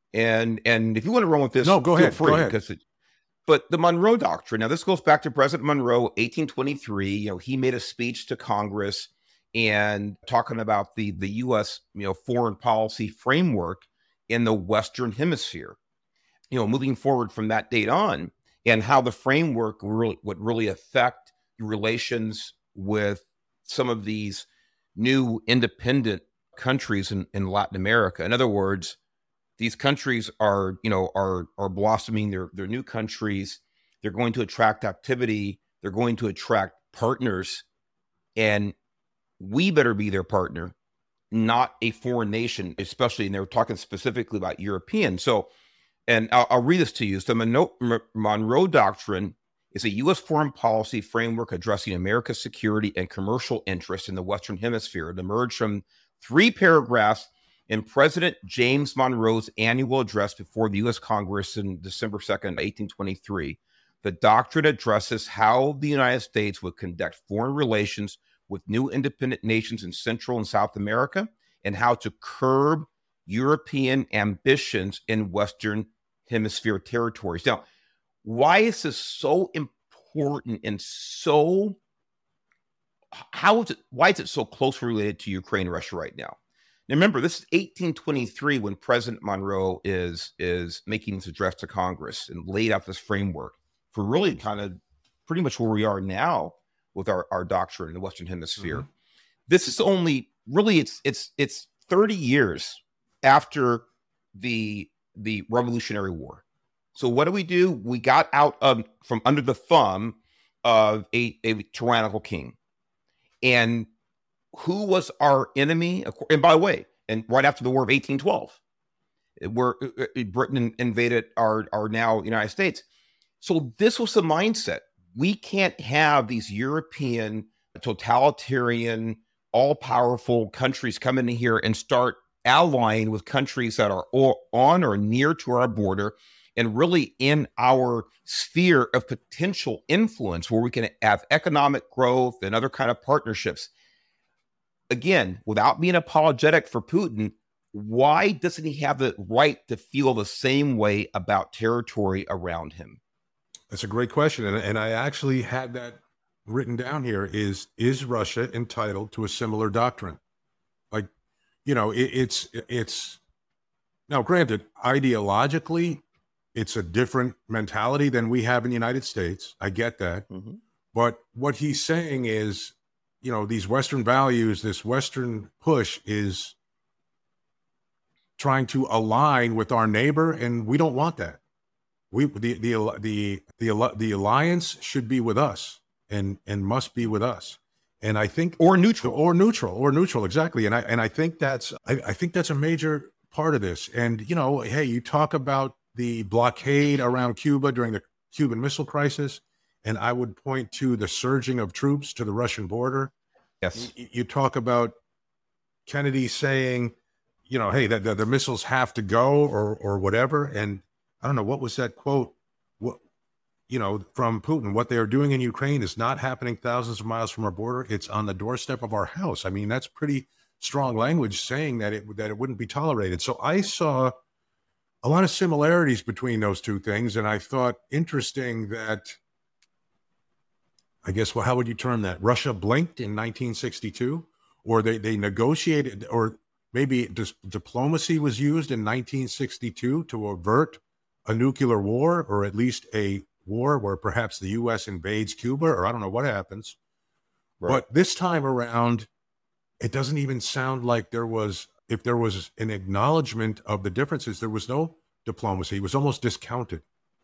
[SPEAKER 2] And if you want to run with this,
[SPEAKER 1] No, go
[SPEAKER 2] feel
[SPEAKER 1] ahead.
[SPEAKER 2] free,
[SPEAKER 1] Go ahead.
[SPEAKER 2] because but the Monroe Doctrine. Now, this goes back to President Monroe, 1823. He made a speech to Congress and talking about the U.S. Foreign policy framework in the Western Hemisphere. Moving forward from that date on, and how the framework would really affect relations with some of these new independent countries in Latin America. In other words, these countries are blossoming. They're new countries. They're going to attract activity. They're going to attract partners, and we better be their partner, not a foreign nation, especially. And they were talking specifically about Europeans. So, and I'll read this to you. So, the Monroe Doctrine is a U.S. foreign policy framework addressing America's security and commercial interests in the Western Hemisphere. It emerged from 3 paragraphs in President James Monroe's annual address before the U.S. Congress in December 2nd, 1823. The doctrine addresses how the United States would conduct foreign relations with new independent nations in Central and South America, and how to curb European ambitions in Western Hemisphere territories. Now, why is this so important and why is it so closely related to Ukraine and Russia right now? Now, remember, this is 1823 when President Monroe is making this address to Congress and laid out this framework for really kind of pretty much where we are now with our doctrine in the Western Hemisphere. Mm-hmm. This is only really it's 30 years after the Revolutionary War. So what do? We got out from under the thumb of a tyrannical king. And who was our enemy? And by the way, and right after the War of 1812, where Britain invaded our now United States. So this was the mindset. We can't have these European totalitarian, all-powerful countries come in here and start allying with countries that are on or near to our border and really in our sphere of potential influence, where we can have economic growth and other kind of partnerships. Again, without being apologetic for Putin, why doesn't he have the right to feel the same way about territory around him?
[SPEAKER 1] That's a great question. And I actually had that written down here. Is Russia entitled to a similar doctrine? Like, it's now granted, ideologically, it's a different mentality than we have in the United States. I get that. Mm-hmm. But what he's saying is, these Western values, this Western push is trying to align with our neighbor, and we don't want that. The alliance should be with us and must be with us. And I think
[SPEAKER 2] or neutral,
[SPEAKER 1] exactly. And I think that's a major part of this. And hey, you talk about the blockade around Cuba during the Cuban Missile Crisis, and I would point to the surging of troops to the Russian border.
[SPEAKER 2] Yes,
[SPEAKER 1] you talk about Kennedy saying, hey, that the missiles have to go or whatever. And I don't know, what was that quote? From Putin, what they are doing in Ukraine is not happening thousands of miles from our border. It's on the doorstep of our house. I mean, that's pretty strong language saying that it wouldn't be tolerated. So I saw a lot of similarities between those two things. And I thought interesting that, I guess, well, how would you term that? Russia blinked in 1962, or they negotiated, or maybe diplomacy was used in 1962 to avert a nuclear war, or at least a war where perhaps the U.S. invades Cuba, or I don't know what happens. Right. But this time around, it doesn't even sound like if there was an acknowledgement of the differences, there was no diplomacy. It was almost discounted.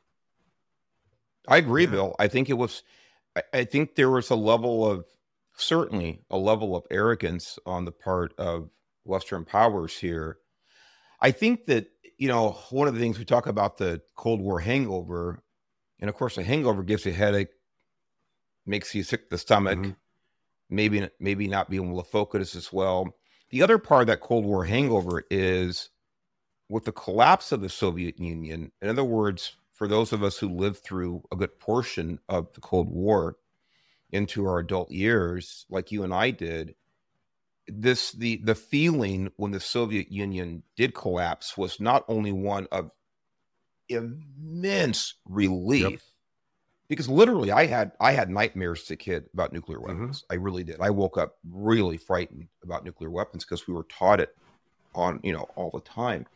[SPEAKER 2] I agree, Bill. I think there was certainly a level of arrogance on the part of Western powers here. I think that, one of the things we talk about, the Cold War hangover, and of course, a hangover gives you a headache, makes you sick to the stomach, mm-hmm. maybe not being able to focus as well. The other part of that Cold War hangover is with the collapse of the Soviet Union. In other words, for those of us who lived through a good portion of the Cold War into our adult years, like you and I did, the feeling when the Soviet Union did collapse was not only one of immense
[SPEAKER 1] Yep.
[SPEAKER 2] relief, because literally I had nightmares as a kid about nuclear
[SPEAKER 1] Hmm.
[SPEAKER 2] weapons. I really did. I woke up really frightened about nuclear weapons because we were taught it on, all the time.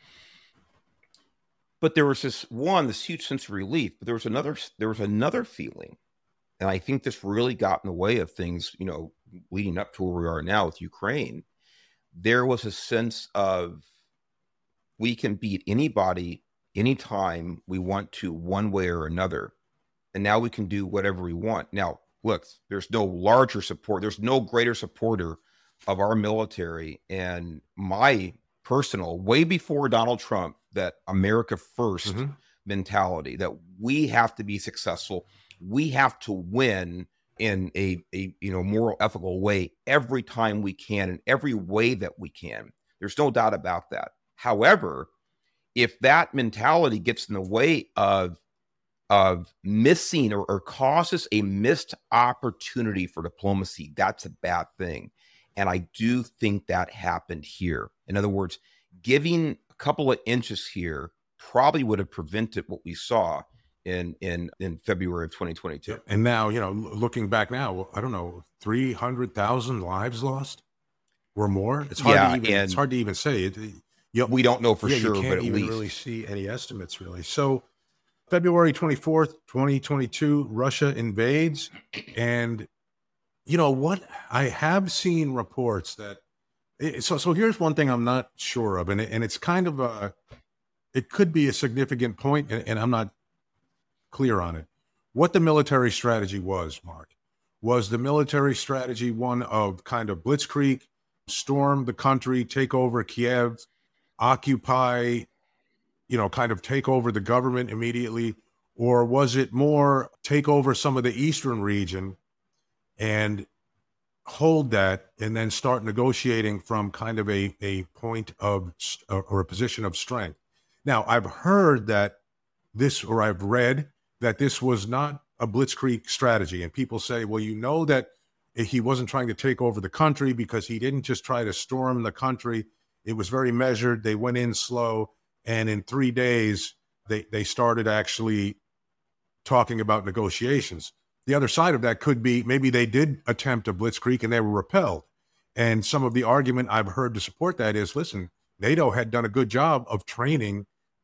[SPEAKER 2] But there was this huge sense of relief, but there was another feeling, and I think this really got in the way of things, leading up to where we are now with Ukraine. There was a sense of, we can beat anybody anytime we want to, one way or another, and now we can do whatever we want. Now, look, there's no larger support, there's no greater supporter of our military and my personal, way before Donald Trump, that America first
[SPEAKER 1] Hmm.
[SPEAKER 2] mentality, that we have to be successful, we have to win in a moral, ethical way every time we can, in every way that we can. There's no doubt about that. However, if that mentality gets in the way of missing, or causes a missed opportunity for diplomacy, that's a bad thing. And I do think that happened here. In other words, giving a couple of inches here probably would have prevented what we saw in February of 2022.
[SPEAKER 1] Yep. And now, looking back now, well, I don't know, 300,000 lives lost or more.
[SPEAKER 2] Yeah,
[SPEAKER 1] It's
[SPEAKER 2] and
[SPEAKER 1] hard to even say it.
[SPEAKER 2] we don't know for
[SPEAKER 1] Yeah, you
[SPEAKER 2] sure, but
[SPEAKER 1] can't
[SPEAKER 2] at
[SPEAKER 1] even really
[SPEAKER 2] least.
[SPEAKER 1] see any estimates really. So February 24th, 2022, Russia invades. And you know what? I have seen reports that so here's one thing I'm not sure of, and it's kind of it could be a significant point, and I'm not clear on it. What the military strategy was, Mark, was the military strategy one of kind of blitzkrieg, storm the country, take over Kiev, occupy, kind of take over the government immediately? Or was it more take over some of the eastern region and hold that and then start negotiating from kind of a point of or a position of strength? Now, I've heard that or I've read that this was not a blitzkrieg strategy. And people say, well, that he wasn't trying to take over the country because he didn't just try to storm the country. It was very measured. They went in slow. And in 3 days, they started actually talking about negotiations. The other side of that could be maybe they did attempt a blitzkrieg and they were repelled. And some of the argument I've heard to support that is, listen, NATO had done a good job of training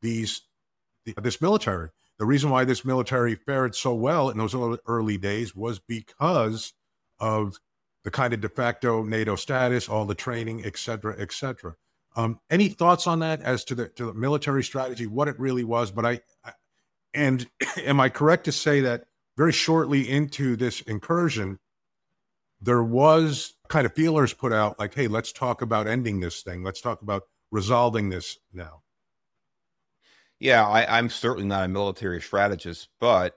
[SPEAKER 1] this military. The reason why this military fared so well in those early days was because of the kind of de facto NATO status, all the training, et cetera, et cetera. Any thoughts on that as to the military strategy, what it really was? But and am I correct to say that very shortly into this incursion, there was kind of feelers put out like, hey, let's talk about ending this thing. Let's talk about resolving this now.
[SPEAKER 2] Yeah, I'm certainly not a military strategist, but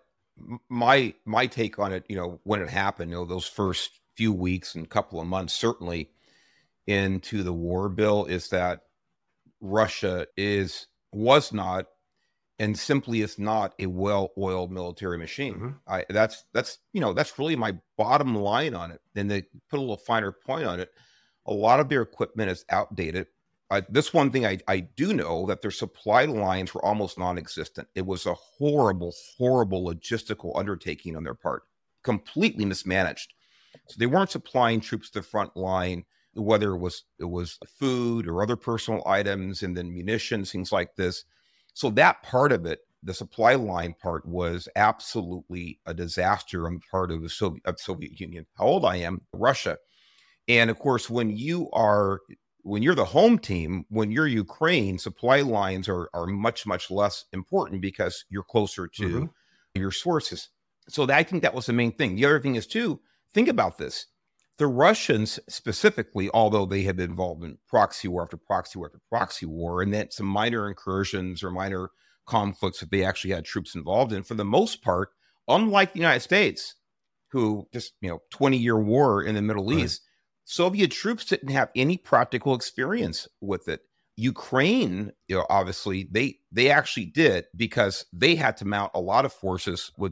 [SPEAKER 2] my take on it, when it happened, those first few weeks and couple of months, certainly into the war, Bill, is that Russia was not, and simply is not, a well-oiled military machine.
[SPEAKER 1] Mm-hmm.
[SPEAKER 2] That's really my bottom line on it. And to put a little finer point on it, a lot of their equipment is outdated. This one thing I do know, that their supply lines were almost non-existent. It was a horrible, horrible logistical undertaking on their part, completely mismanaged. So they weren't supplying troops to the front line, whether it was food or other personal items, and then munitions, things like this. So that part of it, the supply line part, was absolutely a disaster on the part of the Soviet Union. How old I am, Russia. And of course, when you're the home team, when you're Ukraine, supply lines are much, much less important because you're closer to your sources. So I think that was the main thing. The other thing is, too, think about this. The Russians specifically, although they have been involved in proxy war after proxy war after proxy war, and then some minor incursions or minor conflicts that they actually had troops involved in, for the most part, unlike the United States, who just, 20-year war in the Middle East, Soviet troops didn't have any practical experience with it. Ukraine, obviously, they actually did, because they had to mount a lot of forces with,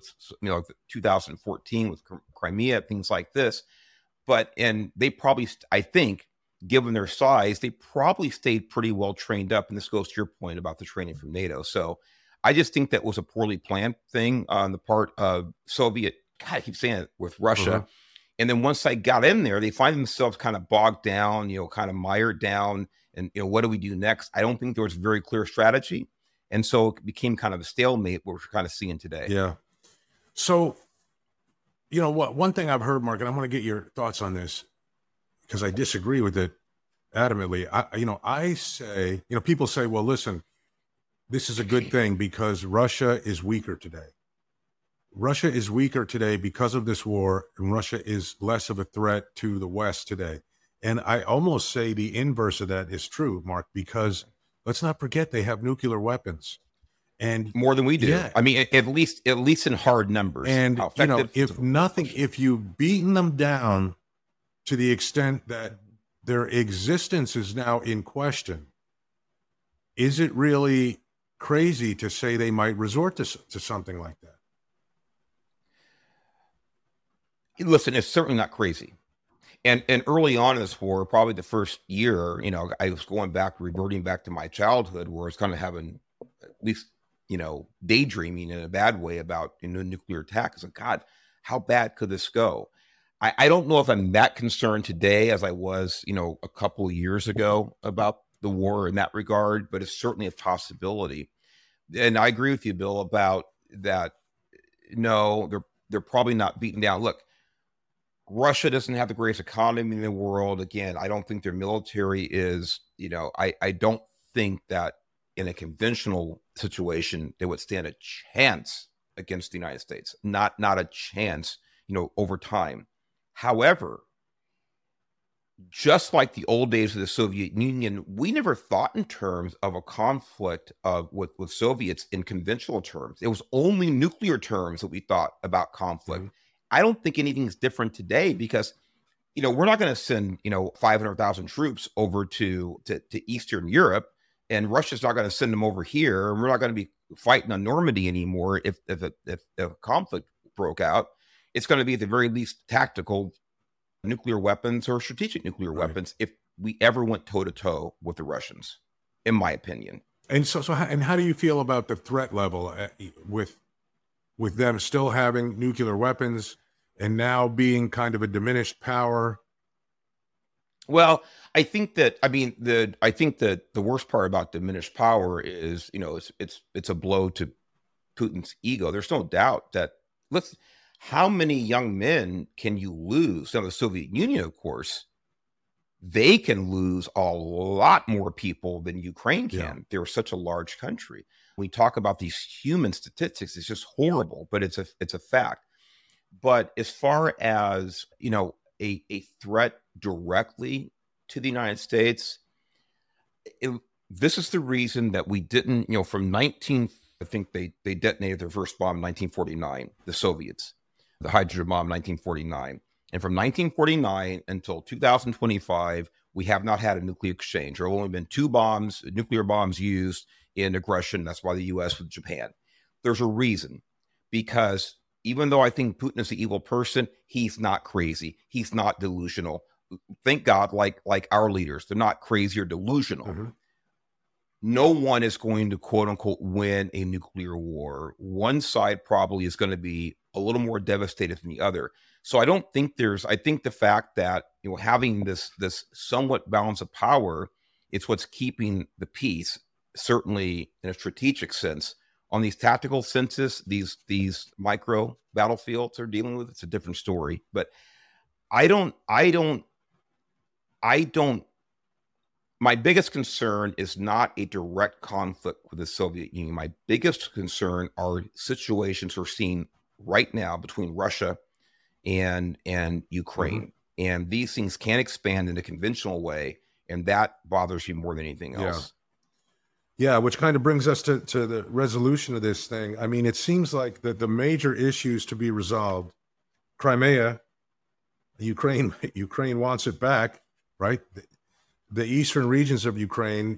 [SPEAKER 2] 2014 with Crimea, things like this. And they probably, I think, given their size, they probably stayed pretty well trained up. And this goes to your point about the training from NATO. So I just think that was a poorly planned thing on the part of Soviet, God, I keep saying it, with Russia. And then once they got in there, they find themselves kind of bogged down, kind of mired down. And, what do we do next? I don't think there was a very clear strategy. And so it became kind of a stalemate, what we're kind of seeing today.
[SPEAKER 1] Yeah. So, one thing I've heard, Mark, and I want to get your thoughts on this because I disagree with it adamantly. I say, people say, well, listen, this is a good thing because Russia is weaker today. Russia is weaker today because of this war, and Russia is less of a threat to the West today. And I almost say the inverse of that is true, Mark, because let's not forget they have nuclear weapons. And
[SPEAKER 2] more than we do. Yeah. I mean, at least in hard numbers.
[SPEAKER 1] And if nothing, if you've beaten them down to the extent that their existence is now in question, is it really crazy to say they might resort to something like that?
[SPEAKER 2] Listen, it's certainly not crazy. And early on in this war, probably the first year, I was reverting back to my childhood where I was kind of having at least, daydreaming in a bad way about nuclear attack. I said, God, how bad could this go? I don't know if I'm that concerned today as I was, a couple of years ago about the war in that regard, but it's certainly a possibility. And I agree with you, Bill, about that. No, they're probably not beaten down. Look, Russia doesn't have the greatest economy in the world. Again, I don't think their military is, I don't think that in a conventional situation, they would stand a chance against the United States. Not a chance, over time. However, just like the old days of the Soviet Union, we never thought in terms of a conflict with Soviets in conventional terms. It was only nuclear terms that we thought about conflict. Mm-hmm. I don't think anything's different today because, we're not going to send, 500,000 troops over to Eastern Europe, and Russia's not going to send them over here. And we're not going to be fighting on Normandy anymore if a conflict broke out. It's going to be at the very least tactical nuclear weapons or strategic nuclear weapons if we ever went toe to toe with the Russians, in my opinion.
[SPEAKER 1] And so how do you feel about the threat level with them still having nuclear weapons and now being kind of a diminished power?
[SPEAKER 2] Well, I think that the worst part about diminished power is, it's a blow to Putin's ego. There's no doubt that how many young men can you lose? Now, the Soviet Union, of course, they can lose a lot more people than Ukraine can. Yeah. They're such a large country. We talk about these human statistics, it's just horrible, but it's a fact. But as far as, a threat directly to the United States, this is the reason that we didn't, I think they detonated their first bomb in 1949, the Soviets, the hydrogen bomb in 1949. And from 1949 until 2025, we have not had a nuclear exchange. There have only been 2 nuclear bombs used in aggression. That's why the U.S. with Japan. There's a reason, because even though I think Putin is an evil person, he's not crazy. He's not delusional. Thank God, like our leaders, they're not crazy or delusional. Mm-hmm. No one is going to, quote unquote, win a nuclear war. One side probably is going to be a little more devastated than the other. So I think the fact that, having this somewhat balance of power, it's what's keeping the peace, certainly in a strategic sense. On these tactical senses, these micro battlefields are dealing with, it's a different story. But my biggest concern is not a direct conflict with the Soviet Union. My biggest concern are situations we're seeing right now between Russia and Ukraine. Mm-hmm. And these things can expand in a conventional way, and that bothers you more than anything else.
[SPEAKER 1] Yeah, which kind of brings us to the resolution of this thing. I mean, it seems like that the major issues to be resolved, Crimea, Ukraine wants it back, right? The eastern regions of Ukraine,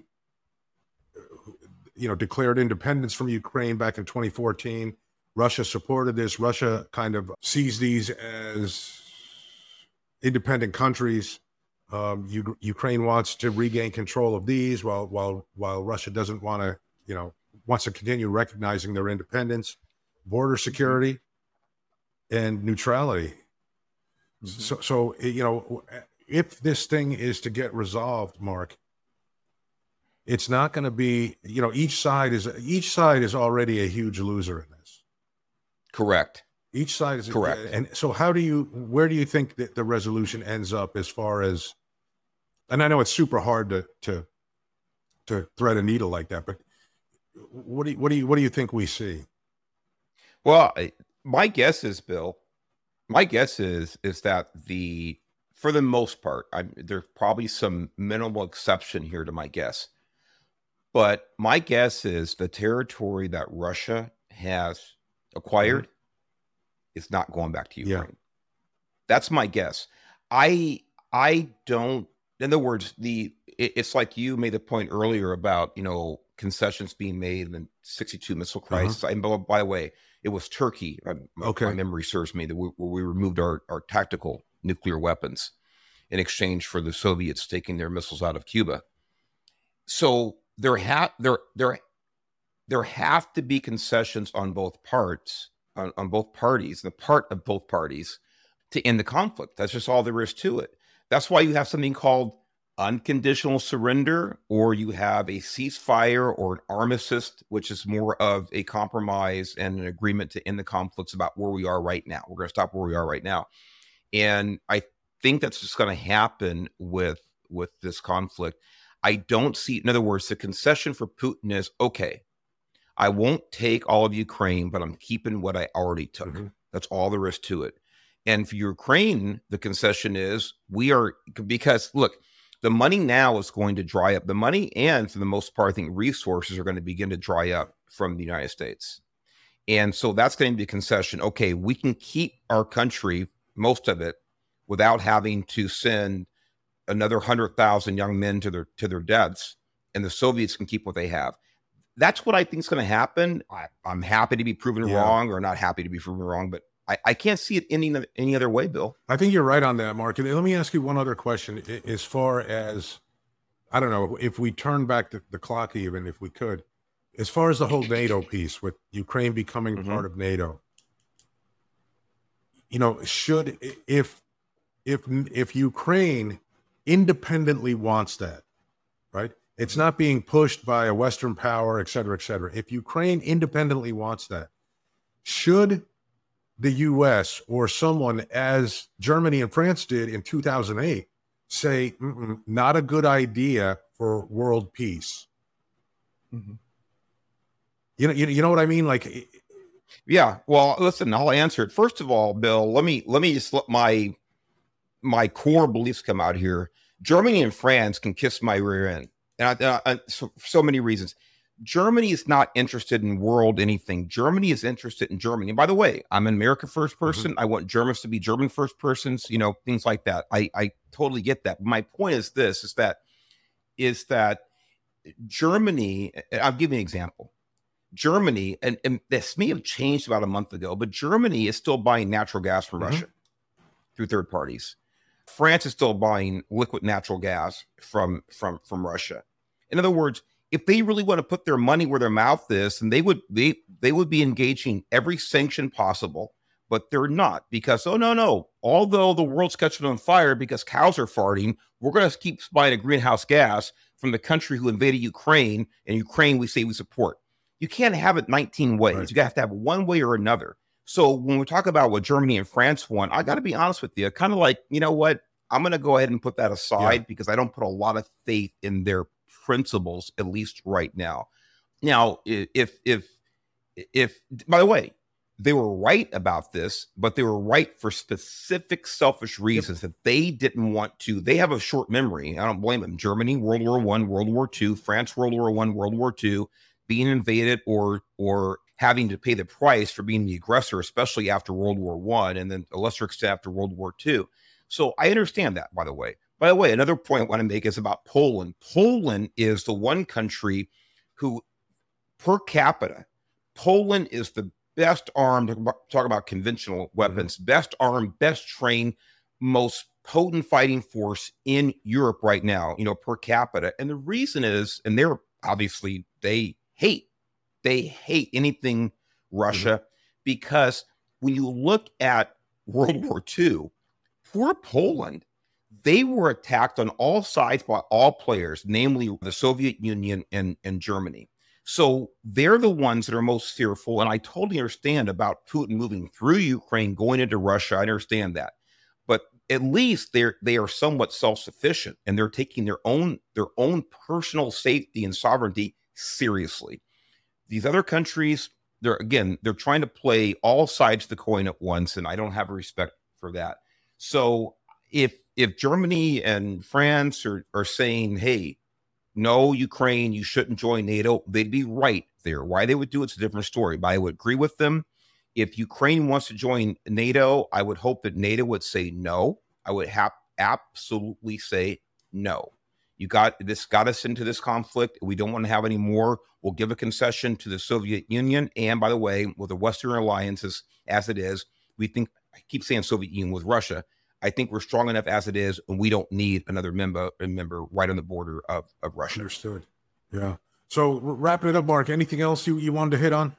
[SPEAKER 1] declared independence from Ukraine back in 2014. Russia supported this. Russia kind of sees these as independent countries. Ukraine wants to regain control of these, while Russia doesn't want to, wants to continue recognizing their independence, border security, and neutrality. So if this thing is to get resolved, Mark, it's not going to be, each side is already a huge loser in this.
[SPEAKER 2] Correct.
[SPEAKER 1] Each side is
[SPEAKER 2] correct.
[SPEAKER 1] And so where do you think that the resolution ends up, as far as, and I know it's super hard to thread a needle like that, but what do you think we see?
[SPEAKER 2] Well, my guess is, Bill, is that for the most part, there's probably some minimal exception here to my guess, but my guess is the territory that Russia has acquired is not going back to Ukraine. Yeah. That's my guess. I don't. In other words, it's like you made the point earlier about concessions being made in the 62 missile crisis. And by the way, it was Turkey. My memory serves me, where we removed our tactical nuclear weapons in exchange for the Soviets taking their missiles out of Cuba. So there have to be concessions on both parts, on both parties, the part of both parties, to end the conflict. That's just all there is to it. That's why you have something called unconditional surrender, or you have a ceasefire or an armistice, which is more of a compromise and an agreement to end the conflicts about where we are right now. We're going to stop where we are right now. And I think that's just going to happen with this conflict. I don't see, in other words, the concession for Putin is, okay, I won't take all of Ukraine, but I'm keeping what I already took. That's all there is to it. And for Ukraine, the concession is because look, the money now is going to dry up. The money, and for the most part, I think resources are going to begin to dry up from the United States. And so that's going to be a concession. Okay, we can keep our country, most of it, without having to send another 100,000 young men to their deaths, and the Soviets can keep what they have. That's what I think is going to happen. I'm happy to be proven wrong, or not happy to be proven wrong, but I can't see it ending any other way, Bill.
[SPEAKER 1] I think you're right on that, Mark. And let me ask you one other question. As far as, I don't know, if we turn back the clock, even if we could, as far as the whole NATO piece with Ukraine becoming part of NATO, should, if Ukraine independently wants that, right? It's not being pushed by a Western power, et cetera, et cetera. If Ukraine independently wants that, should the U.S. or someone, as Germany and France did in 2008, say, not a good idea for world peace? You know what I mean? Like,
[SPEAKER 2] yeah. Well, listen, I'll answer it. First of all, Bill, let me just let my core beliefs come out here. Germany and France can kiss my rear end, and for so many reasons. Germany is not interested in world anything. Germany is interested in Germany. And by the way, I'm an America first person. I want Germans to be German first persons, things like that. I totally get that. But my point is this, is that Germany, I'll give you an example. Germany, and this may have changed about a month ago, but Germany is still buying natural gas from Russia through third parties. France is still buying liquid natural gas from Russia. In other words, if they really want to put their money where their mouth is, and they would be engaging every sanction possible, but they're not, because, no, although the world's catching on fire because cows are farting, we're going to keep buying a greenhouse gas from the country who invaded Ukraine, and Ukraine we say we support. You can't have it 19 ways. Right. You have to have one way or another. So when we talk about what Germany and France want, I got to be honest with you, kind of like, you know what, I'm going to go ahead and put that aside because I don't put a lot of faith in their principles, at least right now. Now, if by the way, they were right about this, but they were right for specific selfish reasons that they didn't want to. They have a short memory. I don't blame them. Germany, World War I, World War II, France, World War I, World War II, being invaded or having to pay the price for being the aggressor, especially after World War I, and then a lesser extent after World War II. So I understand that, by the way. By the way, another point I want to make is about Poland. Poland is the one country who, per capita, Poland is the best armed, talk about conventional weapons, best armed, best trained, most potent fighting force in Europe right now, per capita. And the reason is, and they're obviously, they hate anything Russia, because when you look at World War II, poor Poland, they were attacked on all sides by all players, namely the Soviet Union and Germany. So they're the ones that are most fearful. And I totally understand about Putin moving through Ukraine, going into Russia. I understand that. But at least they are somewhat self-sufficient, and they're taking their own personal safety and sovereignty seriously. These other countries, they're trying to play all sides of the coin at once, and I don't have a respect for that. So if Germany and France are saying, hey, no, Ukraine, you shouldn't join NATO, they'd be right there. Why they would do it's a different story, but I would agree with them. If Ukraine wants to join NATO, I would hope that NATO would say no. I would absolutely say no. Got us into this conflict. We don't want to have any more. We'll give a concession to the Soviet Union. And by the way, with the Western alliances as it is, we think, I keep saying Soviet Union with Russia, I think we're strong enough as it is, and we don't need another member right on the border of Russia.
[SPEAKER 1] Understood. Yeah. So wrapping it up, Mark, anything else you wanted to hit on?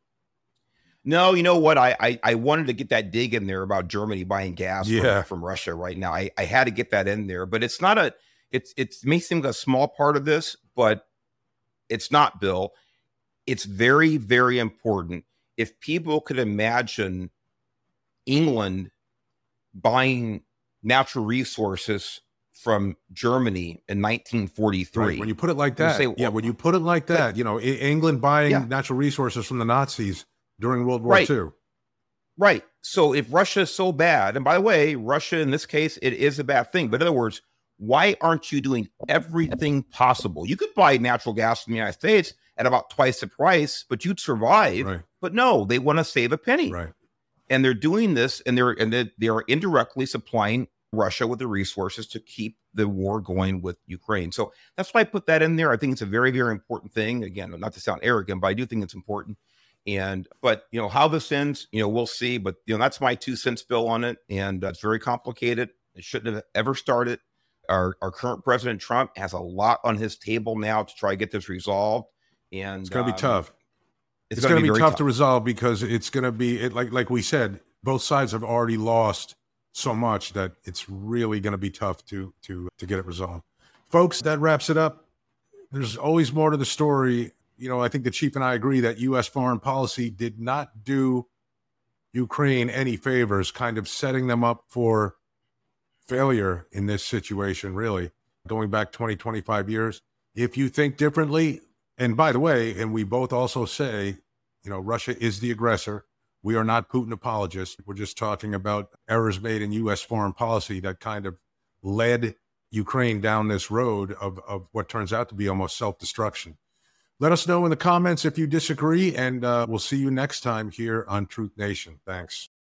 [SPEAKER 2] No, you know what? I wanted to get that dig in there about Germany buying gas from Russia right now. I had to get that in there, but it's not it may seem like a small part of this, but it's not, Bill. It's very, very important. If people could imagine England buying natural resources from Germany in 1943.
[SPEAKER 1] Right. When you put it like that, when you put it like that, England buying natural resources from the Nazis during World War II.
[SPEAKER 2] Right. So if Russia is so bad, and by the way, Russia in this case, it is a bad thing. But in other words, why aren't you doing everything possible? You could buy natural gas from the United States at about twice the price, but you'd survive.
[SPEAKER 1] Right.
[SPEAKER 2] But no, they want to save a penny.
[SPEAKER 1] Right.
[SPEAKER 2] And they're doing this, and they are indirectly supplying Russia with the resources to keep the war going with Ukraine. So that's why I put that in there. I think it's a very, very important thing. Again, not to sound arrogant, but I do think it's important. But how this ends, we'll see. But that's my 2 cents, Bill, on it. And it's very complicated. It shouldn't have ever started. Our current President Trump has a lot on his table now to try to get this resolved. And
[SPEAKER 1] it's going to be tough. It's going to be tough to resolve, because it's going to be like we said, both sides have already lost so much that it's really going to be tough to get it resolved. Folks, that wraps it up. There's always more to the story. I think the chief and I agree that U.S. foreign policy did not do Ukraine any favors, kind of setting them up for failure in this situation, really, going back 20, 25 years. If you think differently, and by the way, and we both also say, Russia is the aggressor. We are not Putin apologists. We're just talking about errors made in U.S. foreign policy that kind of led Ukraine down this road of what turns out to be almost self-destruction. Let us know in the comments if you disagree, and we'll see you next time here on Truth Nation. Thanks.